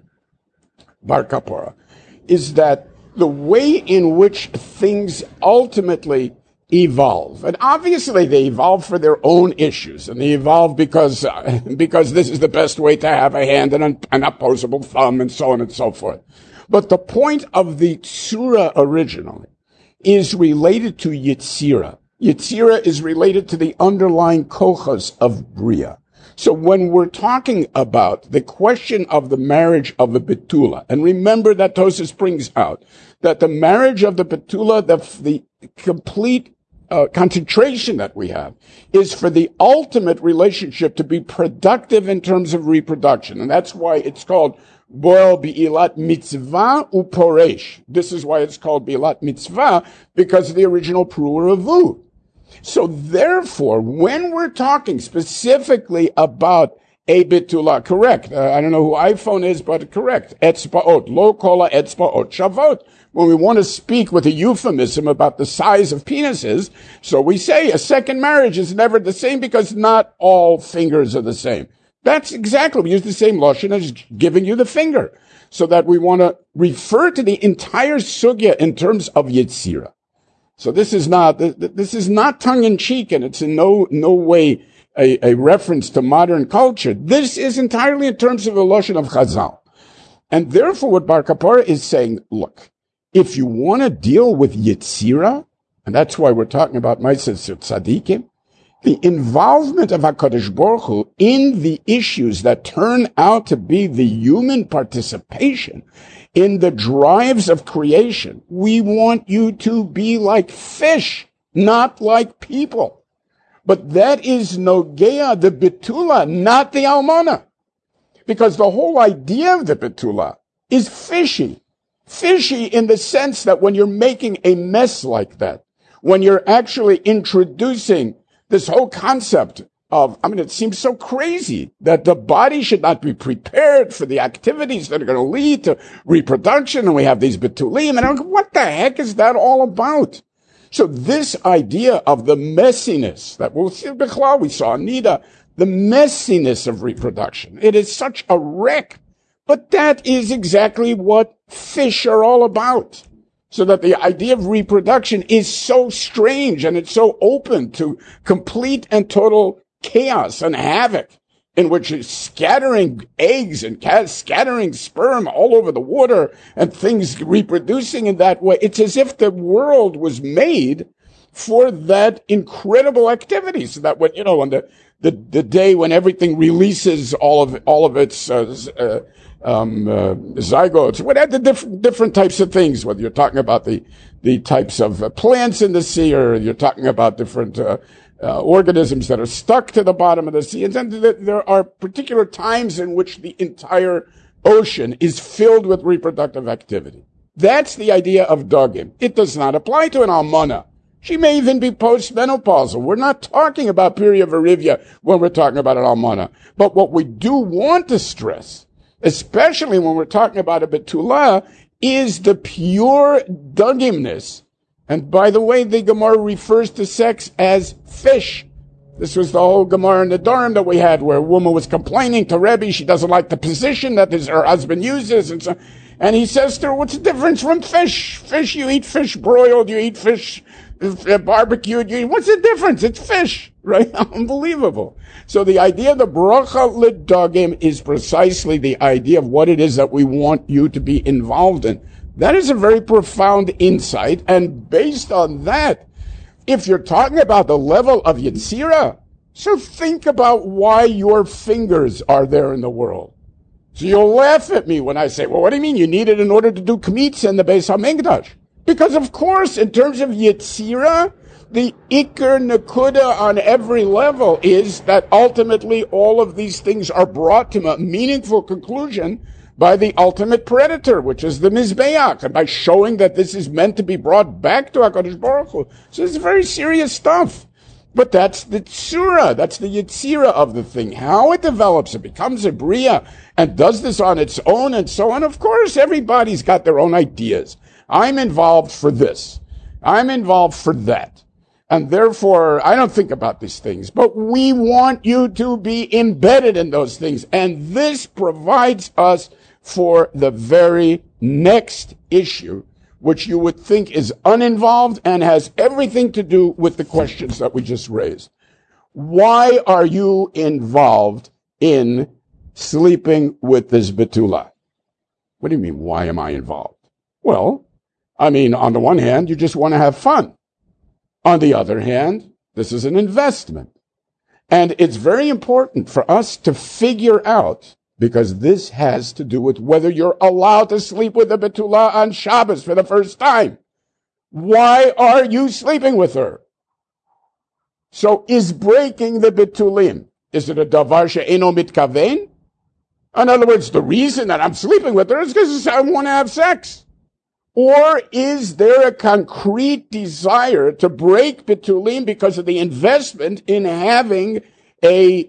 Bar Kapora, is that the way in which things ultimately evolve, and obviously they evolve for their own issues, and they evolve because uh, because this is the best way to have a hand and an, an opposable thumb, and so on and so forth. But the point of the Tzura originally is related to Yetzira. Yetzira is related to the underlying kochas of Bria. So when we're talking about the question of the marriage of the Betula, and remember that Tosfos brings out that the marriage of the Betula, the, the complete uh, concentration that we have, is for the ultimate relationship to be productive in terms of reproduction. And that's why it's called Boel Bi'ilat Mitzvah Uporesh. This is why it's called Bi'ilat Mitzvah, because of the original Pruah Revu. So therefore, when we're talking specifically about a betula, correct, uh, I don't know who iPhone is, but correct, etzbaot, lo kola etzbaot shavot. When we want to speak with a euphemism about the size of penises, so we say a second marriage is never the same because not all fingers are the same. That's exactly, we use the same lashon as giving you the finger, so that we want to refer to the entire sugya in terms of Yetzira. So this is not, this is not tongue-in-cheek, and it's in no, no way a, a reference to modern culture. This is entirely in terms of the lashon of Chazal. And therefore what Bar Kapora is saying, look, if you want to deal with Yetzira, and that's why we're talking about Ma'ases Tzadikim, the involvement of HaKadosh Baruch Hu in the issues that turn out to be the human participation in the drives of creation. We want you to be like fish, not like people. But that is Nogea, the Betula, not the Almana. Because the whole idea of the Betula is fishy. Fishy in the sense that when you're making a mess like that, when you're actually introducing this whole concept of, I mean, it seems so crazy that the body should not be prepared for the activities that are going to lead to reproduction, and we have these betulim, and I'm like, what the heck is that all about? So this idea of the messiness that we'll see, we saw Nida, the messiness of reproduction, it is such a wreck, but that is exactly what fish are all about. So that the idea of reproduction is so strange, and it's so open to complete and total chaos and havoc, in which it's scattering eggs and scattering sperm all over the water and things reproducing in that way. It's as if the world was made for that incredible activity. So that when, you know, on the, the, the day when everything releases all of, all of its, uh, uh Um, uh, zygotes, whatever the different, different types of things, whether you're talking about the, the types of uh, plants in the sea, or you're talking about different, uh, uh, organisms that are stuck to the bottom of the sea. And then th- there are particular times in which the entire ocean is filled with reproductive activity. That's the idea of dogim. It does not apply to an almana. She may even be postmenopausal. We're not talking about period virivia when we're talking about an almana. But what we do want to stress, especially when we're talking about a betula, is the pure dugimness. And by the way, the Gemara refers to sex as fish. This was the whole Gemara in the Durham that we had, where a woman was complaining to Rebbe, she doesn't like the position that his, her husband uses, and so, and he says to her, what's the difference from fish? Fish, you eat fish broiled, you eat fish uh, barbecued, you eat, what's the difference? It's fish, right? Unbelievable. So the idea of the bracha l'dagim is precisely the idea of what it is that we want you to be involved in. That is a very profound insight, and based on that, if you're talking about the level of Yetzira, so think about why your fingers are there in the world. So you'll laugh at me when I say, well, what do you mean you need it in order to do kmitza in the Beis HaMikdash? Because of course, in terms of Yetzira, the Iker Nakuda on every level is that ultimately all of these things are brought to a meaningful conclusion by the ultimate predator, which is the Mizbeach, and by showing that this is meant to be brought back to HaKadosh Baruch Hu. So it's very serious stuff. But that's the tsura, that's the yitzira of the thing. How it develops, it becomes a bria, and does this on its own, and so on. Of course, everybody's got their own ideas. I'm involved for this. I'm involved for that. And therefore, I don't think about these things. But we want you to be embedded in those things. And this provides us for the very next issue, which you would think is uninvolved and has everything to do with the questions that we just raised. Why are you involved in sleeping with this betula? What do you mean, why am I involved? Well, I mean, on the one hand, you just want to have fun. On the other hand, this is an investment. And it's very important for us to figure out, because this has to do with whether you're allowed to sleep with a betula on Shabbos for the first time. Why are you sleeping with her? So is breaking the betulim, is it a davar she'eno mitkaven? In other words, the reason that I'm sleeping with her is because I want to have sex. Or is there a concrete desire to break betulim because of the investment in having a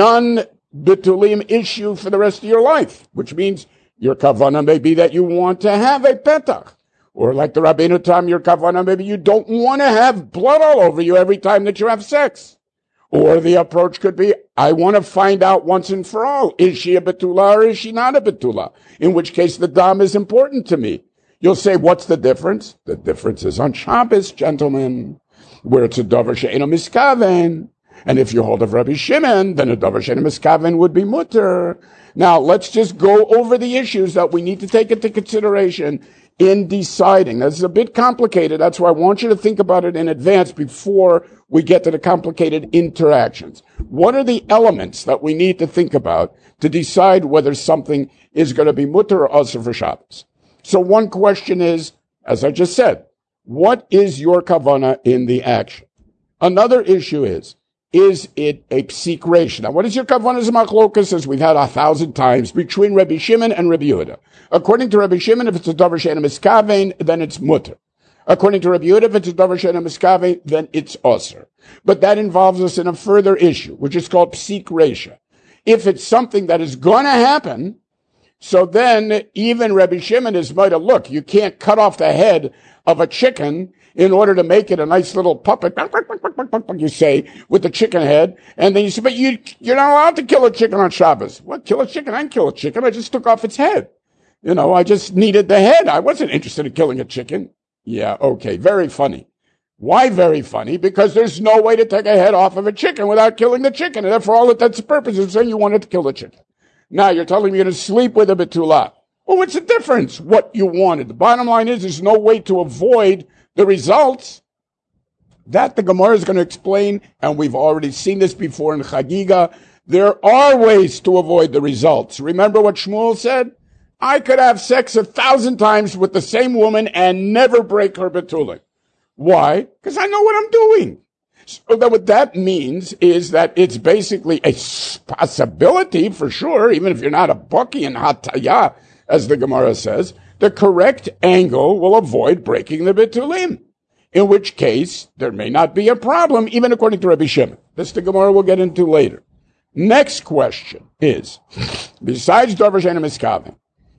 non-betulim issue for the rest of your life? Which means your kavana may be that you want to have a petach. Or like the Rabbeinu Tam, your kavana, maybe you don't want to have blood all over you every time that you have sex. Or the approach could be, I want to find out once and for all, is she a betula or is she not a betula? In which case the dam is important to me. You'll say, what's the difference? The difference is on Shabbos, gentlemen, where it's a davar she'eno miskaven. And if you hold of Rabbi Shimon, then a davar she'eno miskaven would be mutter. Now, let's just go over the issues that we need to take into consideration in deciding. This is a bit complicated. That's why I want you to think about it in advance before we get to the complicated interactions. What are the elements that we need to think about to decide whether something is going to be mutter or asur for Shabbos? So one question is, as I just said, what is your kavana in the action? Another issue is, is it a psik reish? Now, what is your kavana as machlokas, as we've had a thousand times, between Rabbi Shimon and Rabbi Yehuda? According to Rabbi Shimon, if it's a davar she'eno miskaven, then it's mutter. According to Rabbi Yehuda, if it's a davar she'eno miskaven, then it's asur. But that involves us in a further issue, which is called psik reisha. If it's something that is going to happen, so then even Rabbi Shimon is might have, look, you can't cut off the head of a chicken in order to make it a nice little puppet, you say, with the chicken head. And then you say, but you, you're not allowed to kill a chicken on Shabbos. What, kill a chicken? I didn't kill a chicken. I just took off its head. You know, I just needed the head. I wasn't interested in killing a chicken. Yeah, okay, very funny. Why very funny? Because there's no way to take a head off of a chicken without killing the chicken. And for all intents and purposes, saying you wanted to kill the chicken. Now you're telling me you're going to sleep with a betula. Well, what's the difference? What you wanted. The bottom line is there's no way to avoid the results. That the Gemara is going to explain, and we've already seen this before in Chagiga. There are ways to avoid the results. Remember what Shmuel said? I could have sex a thousand times with the same woman and never break her betula. Why? Because I know what I'm doing. So that what that means is that it's basically a possibility for sure, even if you're not a bucky and hataya, as the Gemara says, the correct angle will avoid breaking the betulim. In which case, there may not be a problem, even according to Rabbi Shimon. This the Gemara will get into later. Next question is, besides davar she'eno miskaven,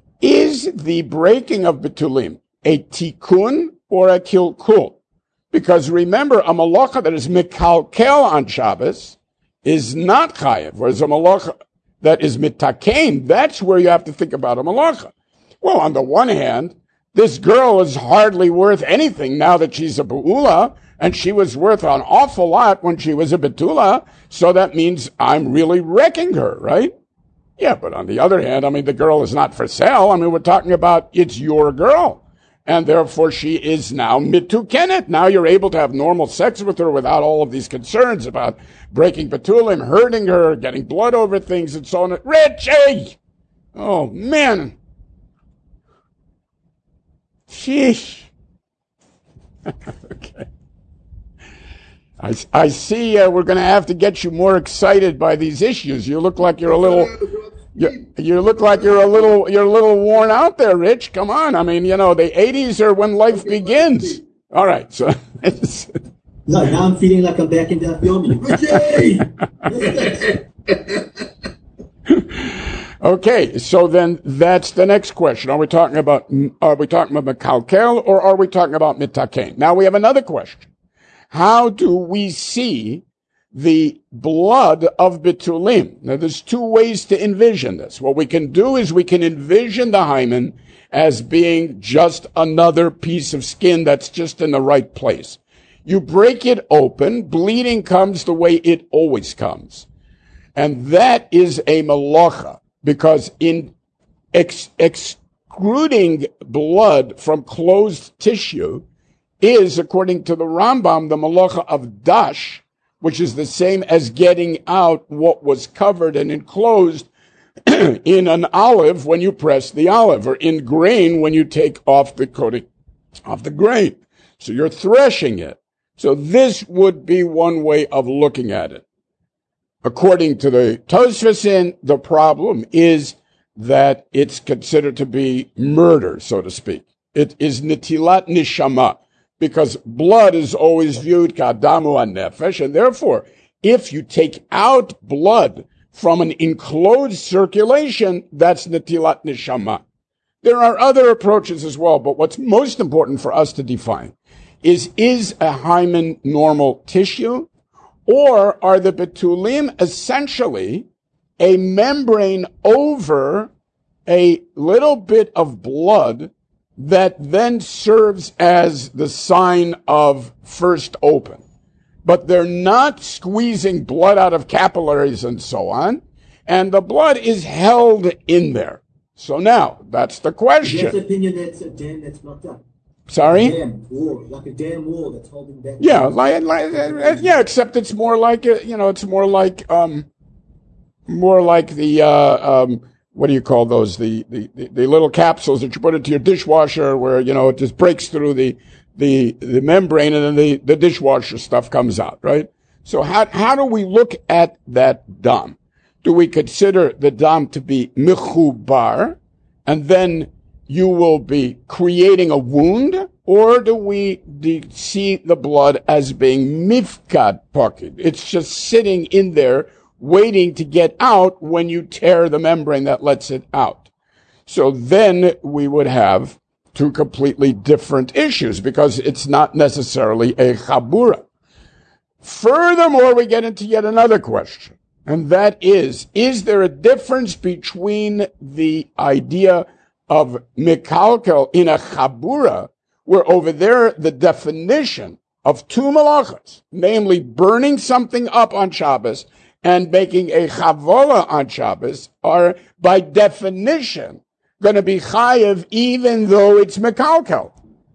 is the breaking of betulim a tikkun or a kilkul? Because remember, a malacha that is mikalkel on Shabbos is not chayev, whereas a malacha that is mitakein, that's where you have to think about a malacha. Well, on the one hand, this girl is hardly worth anything now that she's a be'ula, and she was worth an awful lot when she was a betula, so that means I'm really wrecking her, right? Yeah, but on the other hand, I mean, the girl is not for sale. I mean, we're talking about it's your girl. And therefore she is now mitukenet. Now you're able to have normal sex with her without all of these concerns about breaking betulim, hurting her, getting blood over things, and so on. Richie! Oh, man. Sheesh. Okay. I, I see uh, we're going to have to get you more excited by these issues. You look like you're a little... You, you look like you're a little, you're a little worn out there, Rich. Come on. I mean, you know, the eighties are when life begins. All right. So, No, now I'm feeling like I'm back in Daf Yomi. Okay, so then that's the next question. Are we talking about, are we talking about mekalkel or are we talking about mitaken? Now we have another question. How do we see the blood of betulim? Now there's two ways to envision this. What we can do is we can envision the hymen as being just another piece of skin that's just in the right place. You break it open, bleeding comes the way it always comes. And that is a malacha, because in ex- excluding blood from closed tissue is, according to the Rambam, the malacha of dash, which is the same as getting out what was covered and enclosed in an olive when you press the olive, or in grain when you take off the coating of the grain. So you're threshing it. So this would be one way of looking at it. According to the Tosfos, the problem is that it's considered to be murder, so to speak. It is nitilat nishama, because blood is always viewed kadamu hanefesh, and therefore, if you take out blood from an enclosed circulation, that's nitilat nishama. There are other approaches as well, but what's most important for us to define is, is a hymen normal tissue, or are the betulim essentially a membrane over a little bit of blood that then serves as the sign of first open? But they're not squeezing blood out of capillaries and so on, and the blood is held in there. So now, that's the question. That's the opinion that's a dam that's blocked up. Sorry? A dam wall, like a dam wall that's holding back. Yeah, like, like uh, yeah, except it's more like a, you know, it's more like um, more like the uh, um, what do you call those? The, the the the little capsules that you put into your dishwasher, where you know it just breaks through the the the membrane, and then the the dishwasher stuff comes out, right? So how how do we look at that dam? Do we consider the dam to be mechubar, and then you will be creating a wound, or do we de- see the blood as being mifkad pocket? It's just sitting in there waiting to get out when you tear the membrane that lets it out. So then we would have two completely different issues, because it's not necessarily a chabura. Furthermore, we get into yet another question, and that is, is there a difference between the idea of mekalkel in a chabura, where over there the definition of two malachas, namely burning something up on Shabbos and making a chavola on Shabbos, are by definition going to be chayev even though it's mekalkel?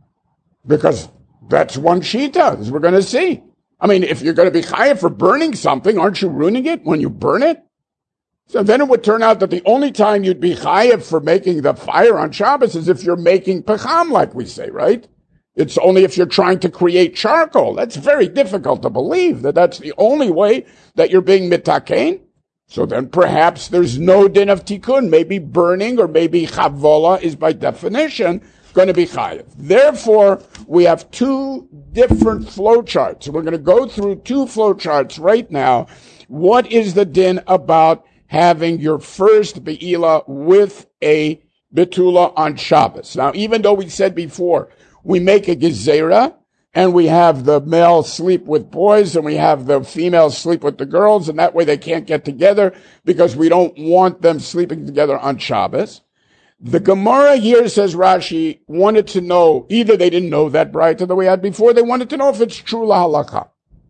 Because that's one shita, as we're going to see. I mean, if you're going to be chayev for burning something, aren't you ruining it when you burn it? So then it would turn out that the only time you'd be chayev for making the fire on Shabbos is if you're making pecham, like we say, right? It's only if you're trying to create charcoal. That's very difficult to believe that that's the only way that you're being mitaken. So then perhaps there's no din of tikkun. Maybe burning or maybe chavola is by definition going to be chayev. Therefore, we have two different flowcharts. So we're going to go through two flowcharts right now. What is the din about having your first be'ilah with a betula on Shabbos? Now, even though we said before, we make a gezerah, and we have the male sleep with boys, and we have the female sleep with the girls, and that way they can't get together, because we don't want them sleeping together on Shabbos. The Gemara here, says Rashi, wanted to know, either they didn't know that brighter that we had before, they wanted to know if it's true lahalakha.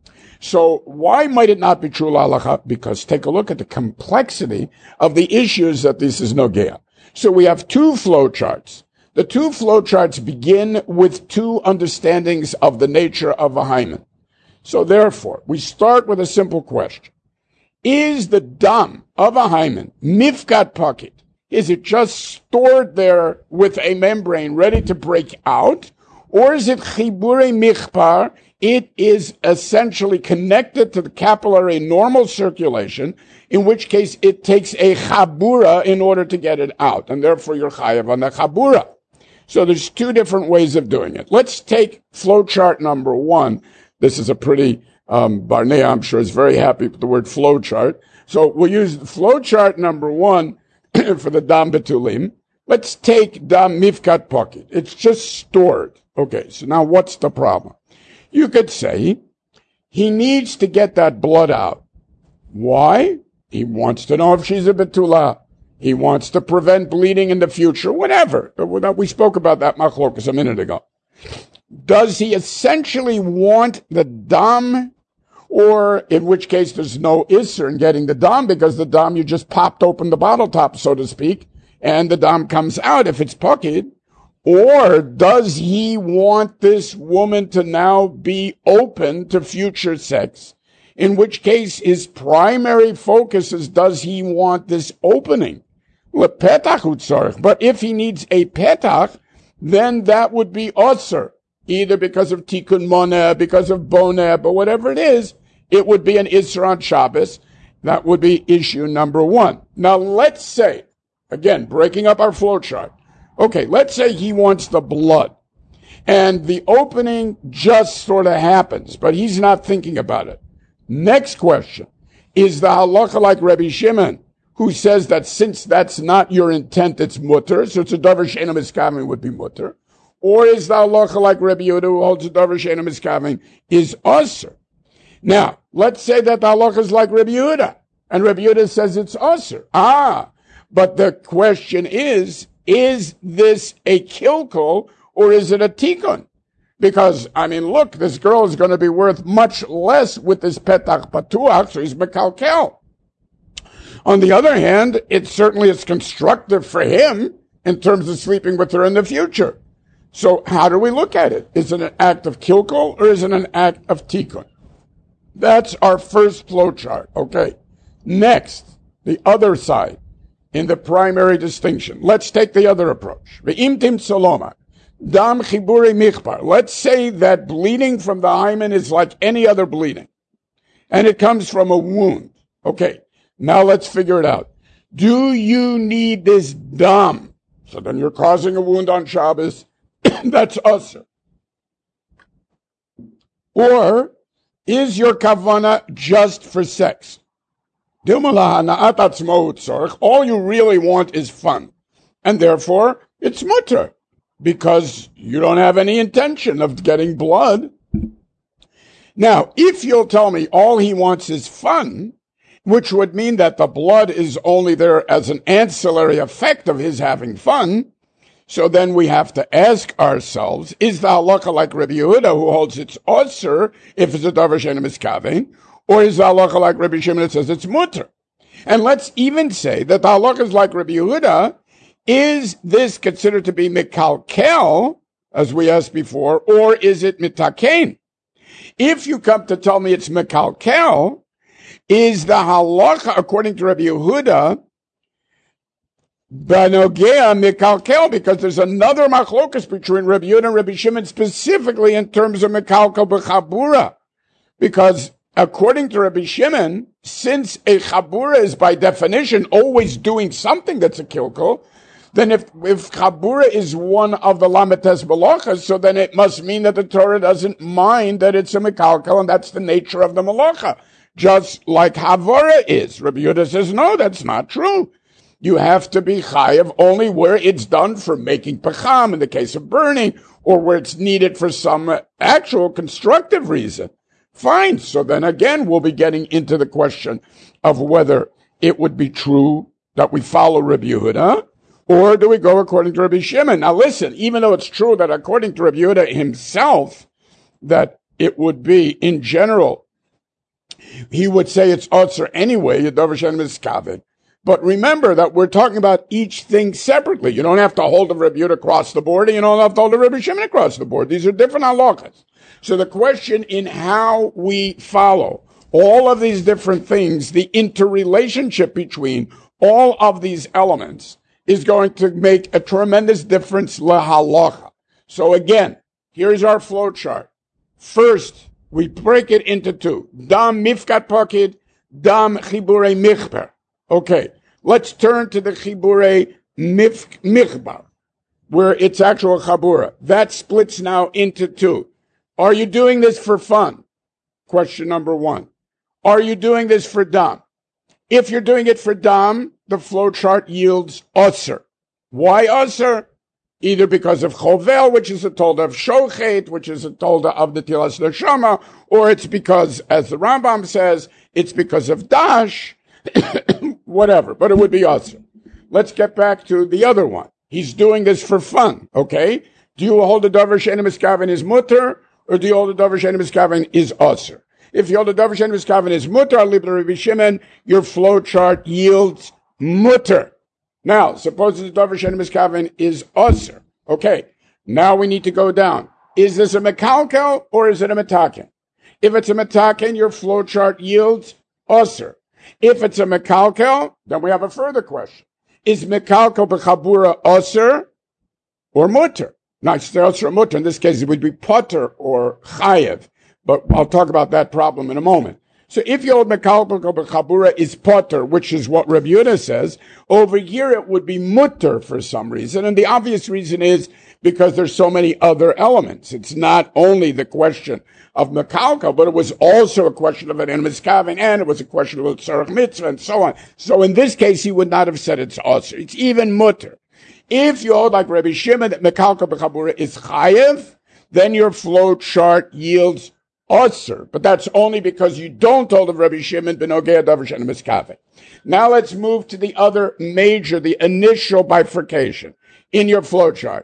So why might it not be true la'alacha? Because take a look at the complexity of the issues that this is nogea. So we have two flowcharts. The two flowcharts begin with two understandings of the nature of a hymen. So therefore, we start with a simple question. Is the dam of a hymen mifkat pocket? Is it just stored there with a membrane ready to break out? Or is it chibure michpar? It is essentially connected to the capillary normal circulation, in which case it takes a chabura in order to get it out, and therefore you're chayav on the chabura. So there's two different ways of doing it. Let's take flowchart number one, This is a pretty, um, Barnea, I'm sure, is very happy with the word flow chart. So we'll use the flow chart number one for the dam betulim. Let's take dam mifkat pocket. It's just stored. Okay, so now what's the problem? You could say he needs to get that blood out. Why? He wants to know if she's a betula. He wants to prevent bleeding in the future, whatever. We spoke about that machlokas a minute ago. Does he essentially want the dam, or in which case there's no isser in getting the dam, because the dam, you just popped open the bottle top, so to speak, and the dam comes out if it's pocket? Or does he want this woman to now be open to future sex? In which case his primary focus is, does he want this opening? But if he needs a petach, then that would be osir, either because of tikkun moneh, because of boneh, but whatever it is, it would be an isser on Shabbos. That would be issue number one. Now let's say, again, breaking up our flow chart. Okay, let's say he wants the blood, and the opening just sort of happens, but he's not thinking about it. Next question, is the halacha like Rabbi Shimon, who says that since that's not your intent, it's mutter, so it's a davar she'eino miskaven would be mutter? Or is the halacha like Rabbi Yehuda, who holds a davar she'eino miskaven is usher? Now, let's say that the halacha is like Rabbi Yehuda, and Rabbi Yehuda says it's usher. Ah, but the question is, is this a kilkul or is it a tikkun? Because, I mean, look, this girl is going to be worth much less with this petach patuach, so he's mekalkel. On the other hand, it certainly is constructive for him in terms of sleeping with her in the future. So how do we look at it? Is it an act of kilkul or is it an act of tikkun? That's our first flow chart. Okay. Next, the other side in the primary distinction. Let's take the other approach. Ve'imtim soloma. Dam chibure michbar. Let's say that bleeding from the hymen is like any other bleeding, and it comes from a wound. Okay, now let's figure it out. Do you need this dam? So then you're causing a wound on Shabbos. That's usher. Or is your kavana just for sex? All you really want is fun, and therefore it's mutter, because you don't have any intention of getting blood. Now, if you'll tell me all he wants is fun, which would mean that the blood is only there as an ancillary effect of his having fun, so then we have to ask ourselves, is the halacha like Rabbi Yehuda, who holds it's osir if it's a davar she'eino miskaven, or is the halacha like Rabbi Shimon that says it's mutter? And let's even say that the halacha is like Rabbi Yehuda. Is this considered to be mikalkel, as we asked before, or is it mitaken? If you come to tell me it's mikalkel, is the halacha according to Rabbi Yehuda banogea mikalkel, because there's another machlokas between Rabbi Yehuda and Rabbi Shimon specifically in terms of mikalkel b'chabura, because according to Rabbi Shimon, since a chabura is by definition always doing something that's a kilkel, then if, if chabura is one of the lametes malachas, so then it must mean that the Torah doesn't mind that it's a mekalkel, and that's the nature of the malacha, just like havara is. Rabbi Yehuda says, no, that's not true. You have to be chayav only where it's done for making pacham, in the case of burning, or where it's needed for some actual constructive reason. Fine. So then again, we'll be getting into the question of whether it would be true that we follow Rabbi Yehuda, or do we go according to Rabbi Shimon? Now listen, even though it's true that according to Rabbi Yehuda himself, that it would be, in general, he would say it's otzer anyway, davar she'eino miskaven. But remember that we're talking about each thing separately. You don't have to hold the Rabbi Yehuda across the board, and you don't have to hold the Rabbi Shimon across the board. These are different halachas. So the question in how we follow all of these different things, the interrelationship between all of these elements, is going to make a tremendous difference lahalacha. So again, here's our flow chart. First, we break it into two. Dam mifkat pocket, dam chibure michbar. Okay, let's turn to the chibure mif, michbar, where it's actual chabura. That splits now into two. Are you doing this for fun? question number one. Are you doing this for dam? If you're doing it for dam, the flowchart yields osir. Why osir? Either because of chovel, which is a tolda of shochet, which is a tolda of the tilas neshama, or it's because, as the Rambam says, it's because of dash, whatever, but it would be osir. Let's get back to the other one. He's doing this for fun, okay? Do you hold the davar she'eino miskaven is mutter, or do you hold the davar she'eino miskaven is osir? If you hold the davar she'eino miskaven is mutter, libra Rabbi Shimon, your flowchart yields mutter. Now, suppose the davar she'eino miskaven is osir. Okay, now we need to go down. Is this a mekalkel or is it a metaken? If it's a metaken, your flowchart yields osir. If it's a mekalkel, then we have a further question. Is mekalkel b'chabura osir or mutter? Now, it's osir or mutter. In this case, it would be potter or chayev. But I'll talk about that problem in a moment. So if you hold mekalkel b'chabura is potter, which is what Rabbi Yehuda says, over here it would be mutter for some reason. And the obvious reason is because there's so many other elements. It's not only the question of mekalkel, but it was also a question of an miskaven, and it was a question of tzarech mitzvah, and so on. So in this case, he would not have said it's osir. It's even mutter. If you hold like Rabbi Shimon that mekalkel b'chabura is chayev, then your flow chart yields osir, but that's only because you don't hold of Rabbi Shimon benogei davar she'eino miskaven. Now let's move to the other major, the initial bifurcation in your flowchart.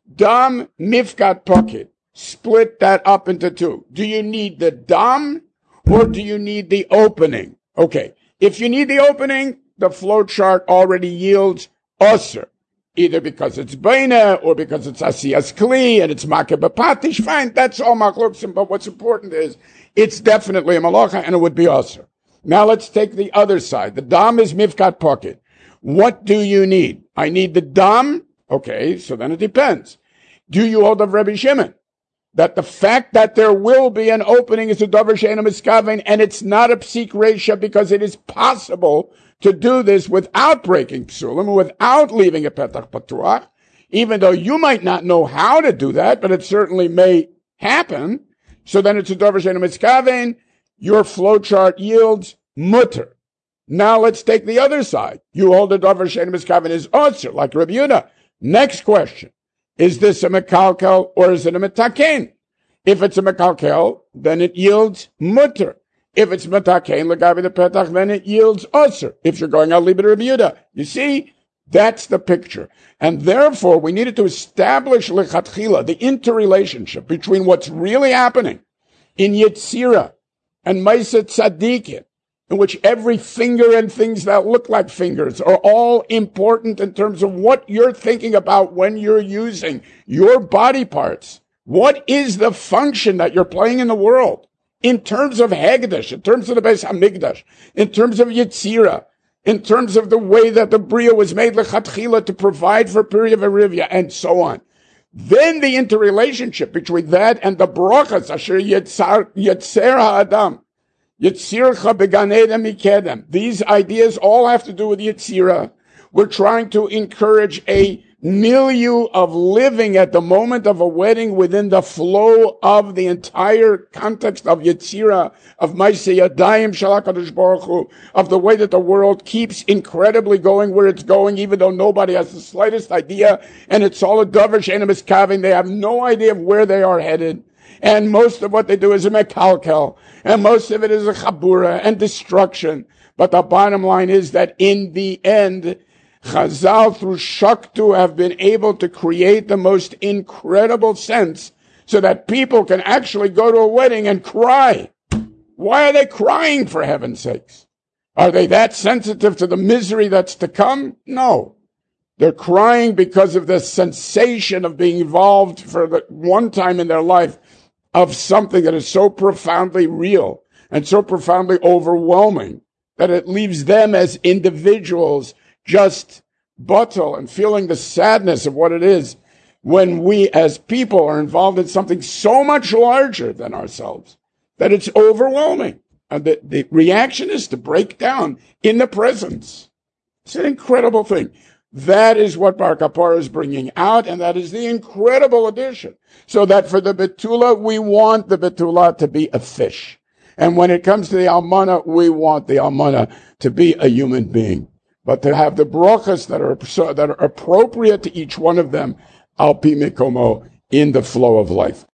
Dam mifkat pocket. Split that up into two. Do you need the dam or do you need the opening? Okay. If you need the opening, the flowchart already yields osir. Either because it's beina or because it's asiyas kli and it's makeh b'patish. Fine, that's all machloksim. But what's important is it's definitely a malacha and it would be osir. Now let's take the other side. The dam is mifkat pocket. What do you need? I need the dam. Okay, so then it depends. Do you hold of Rabbi Shimon that the fact that there will be an opening is a davar she'eino miskaven, and it's not a psik reisha because it is possible to do this without breaking psulim, without leaving a petach patuach, even though you might not know how to do that, but it certainly may happen. So then it's a davar she'eino miskaven. Your flowchart yields mutter. Now let's take the other side. You hold a davar she'eino miskaven is osir, like Rabbi Yehuda. Next question. Is this a mekalkel or is it a metaken? If it's a mekalkel, then it yields mutter. If it's metaken, l'gavi the petach, then it yields osir. If you're going out libra Rabbi Yehuda. You see, that's the picture. And therefore, we needed to establish lechatchila, the interrelationship between what's really happening in Yetzirah and Ma'aseh Tzadikim, in which every finger and things that look like fingers are all important in terms of what you're thinking about when you're using your body parts. What is the function that you're playing in the world? In terms of Hegdesh, in terms of the Beis HaMikdash, in terms of Yetzirah, in terms of the way that the Bria was made lechatchila to provide for Peri Verivia, and so on. Then the interrelationship between that and the brachas, asher yetzer ha'adam, Yetzircha began Eden mikedem. These ideas all have to do with Yetzirah. We're trying to encourage a milieu of living at the moment of a wedding within the flow of the entire context of Yetzirah, of Ma'aseh Yadayim Shel HaKadosh Baruch Hu, of the way that the world keeps incredibly going where it's going, even though nobody has the slightest idea, and it's all a davar she'eino miskaven. They have no idea of where they are headed. And most of what they do is a mekalkel, and most of it is a chabura and destruction. But the bottom line is that in the end, Chazal through Shaktu have been able to create the most incredible sense so that people can actually go to a wedding and cry. Why are they crying, for heaven's sakes? Are they that sensitive to the misery that's to come? No. They're crying because of the sensation of being involved for the one time in their life of something that is so profoundly real and so profoundly overwhelming that it leaves them as individuals just bottle and feeling the sadness of what it is when we as people are involved in something so much larger than ourselves that it's overwhelming. And the, the reaction is to break down in the presence. It's an incredible thing. That is what Bar Kapara is bringing out, and that is the incredible addition. So that for the Betula, we want the Betula to be a fish. And when it comes to the almana, we want the almana to be a human being, but to have the brachas that are that are appropriate to each one of them, al pi mikomo, in the flow of life.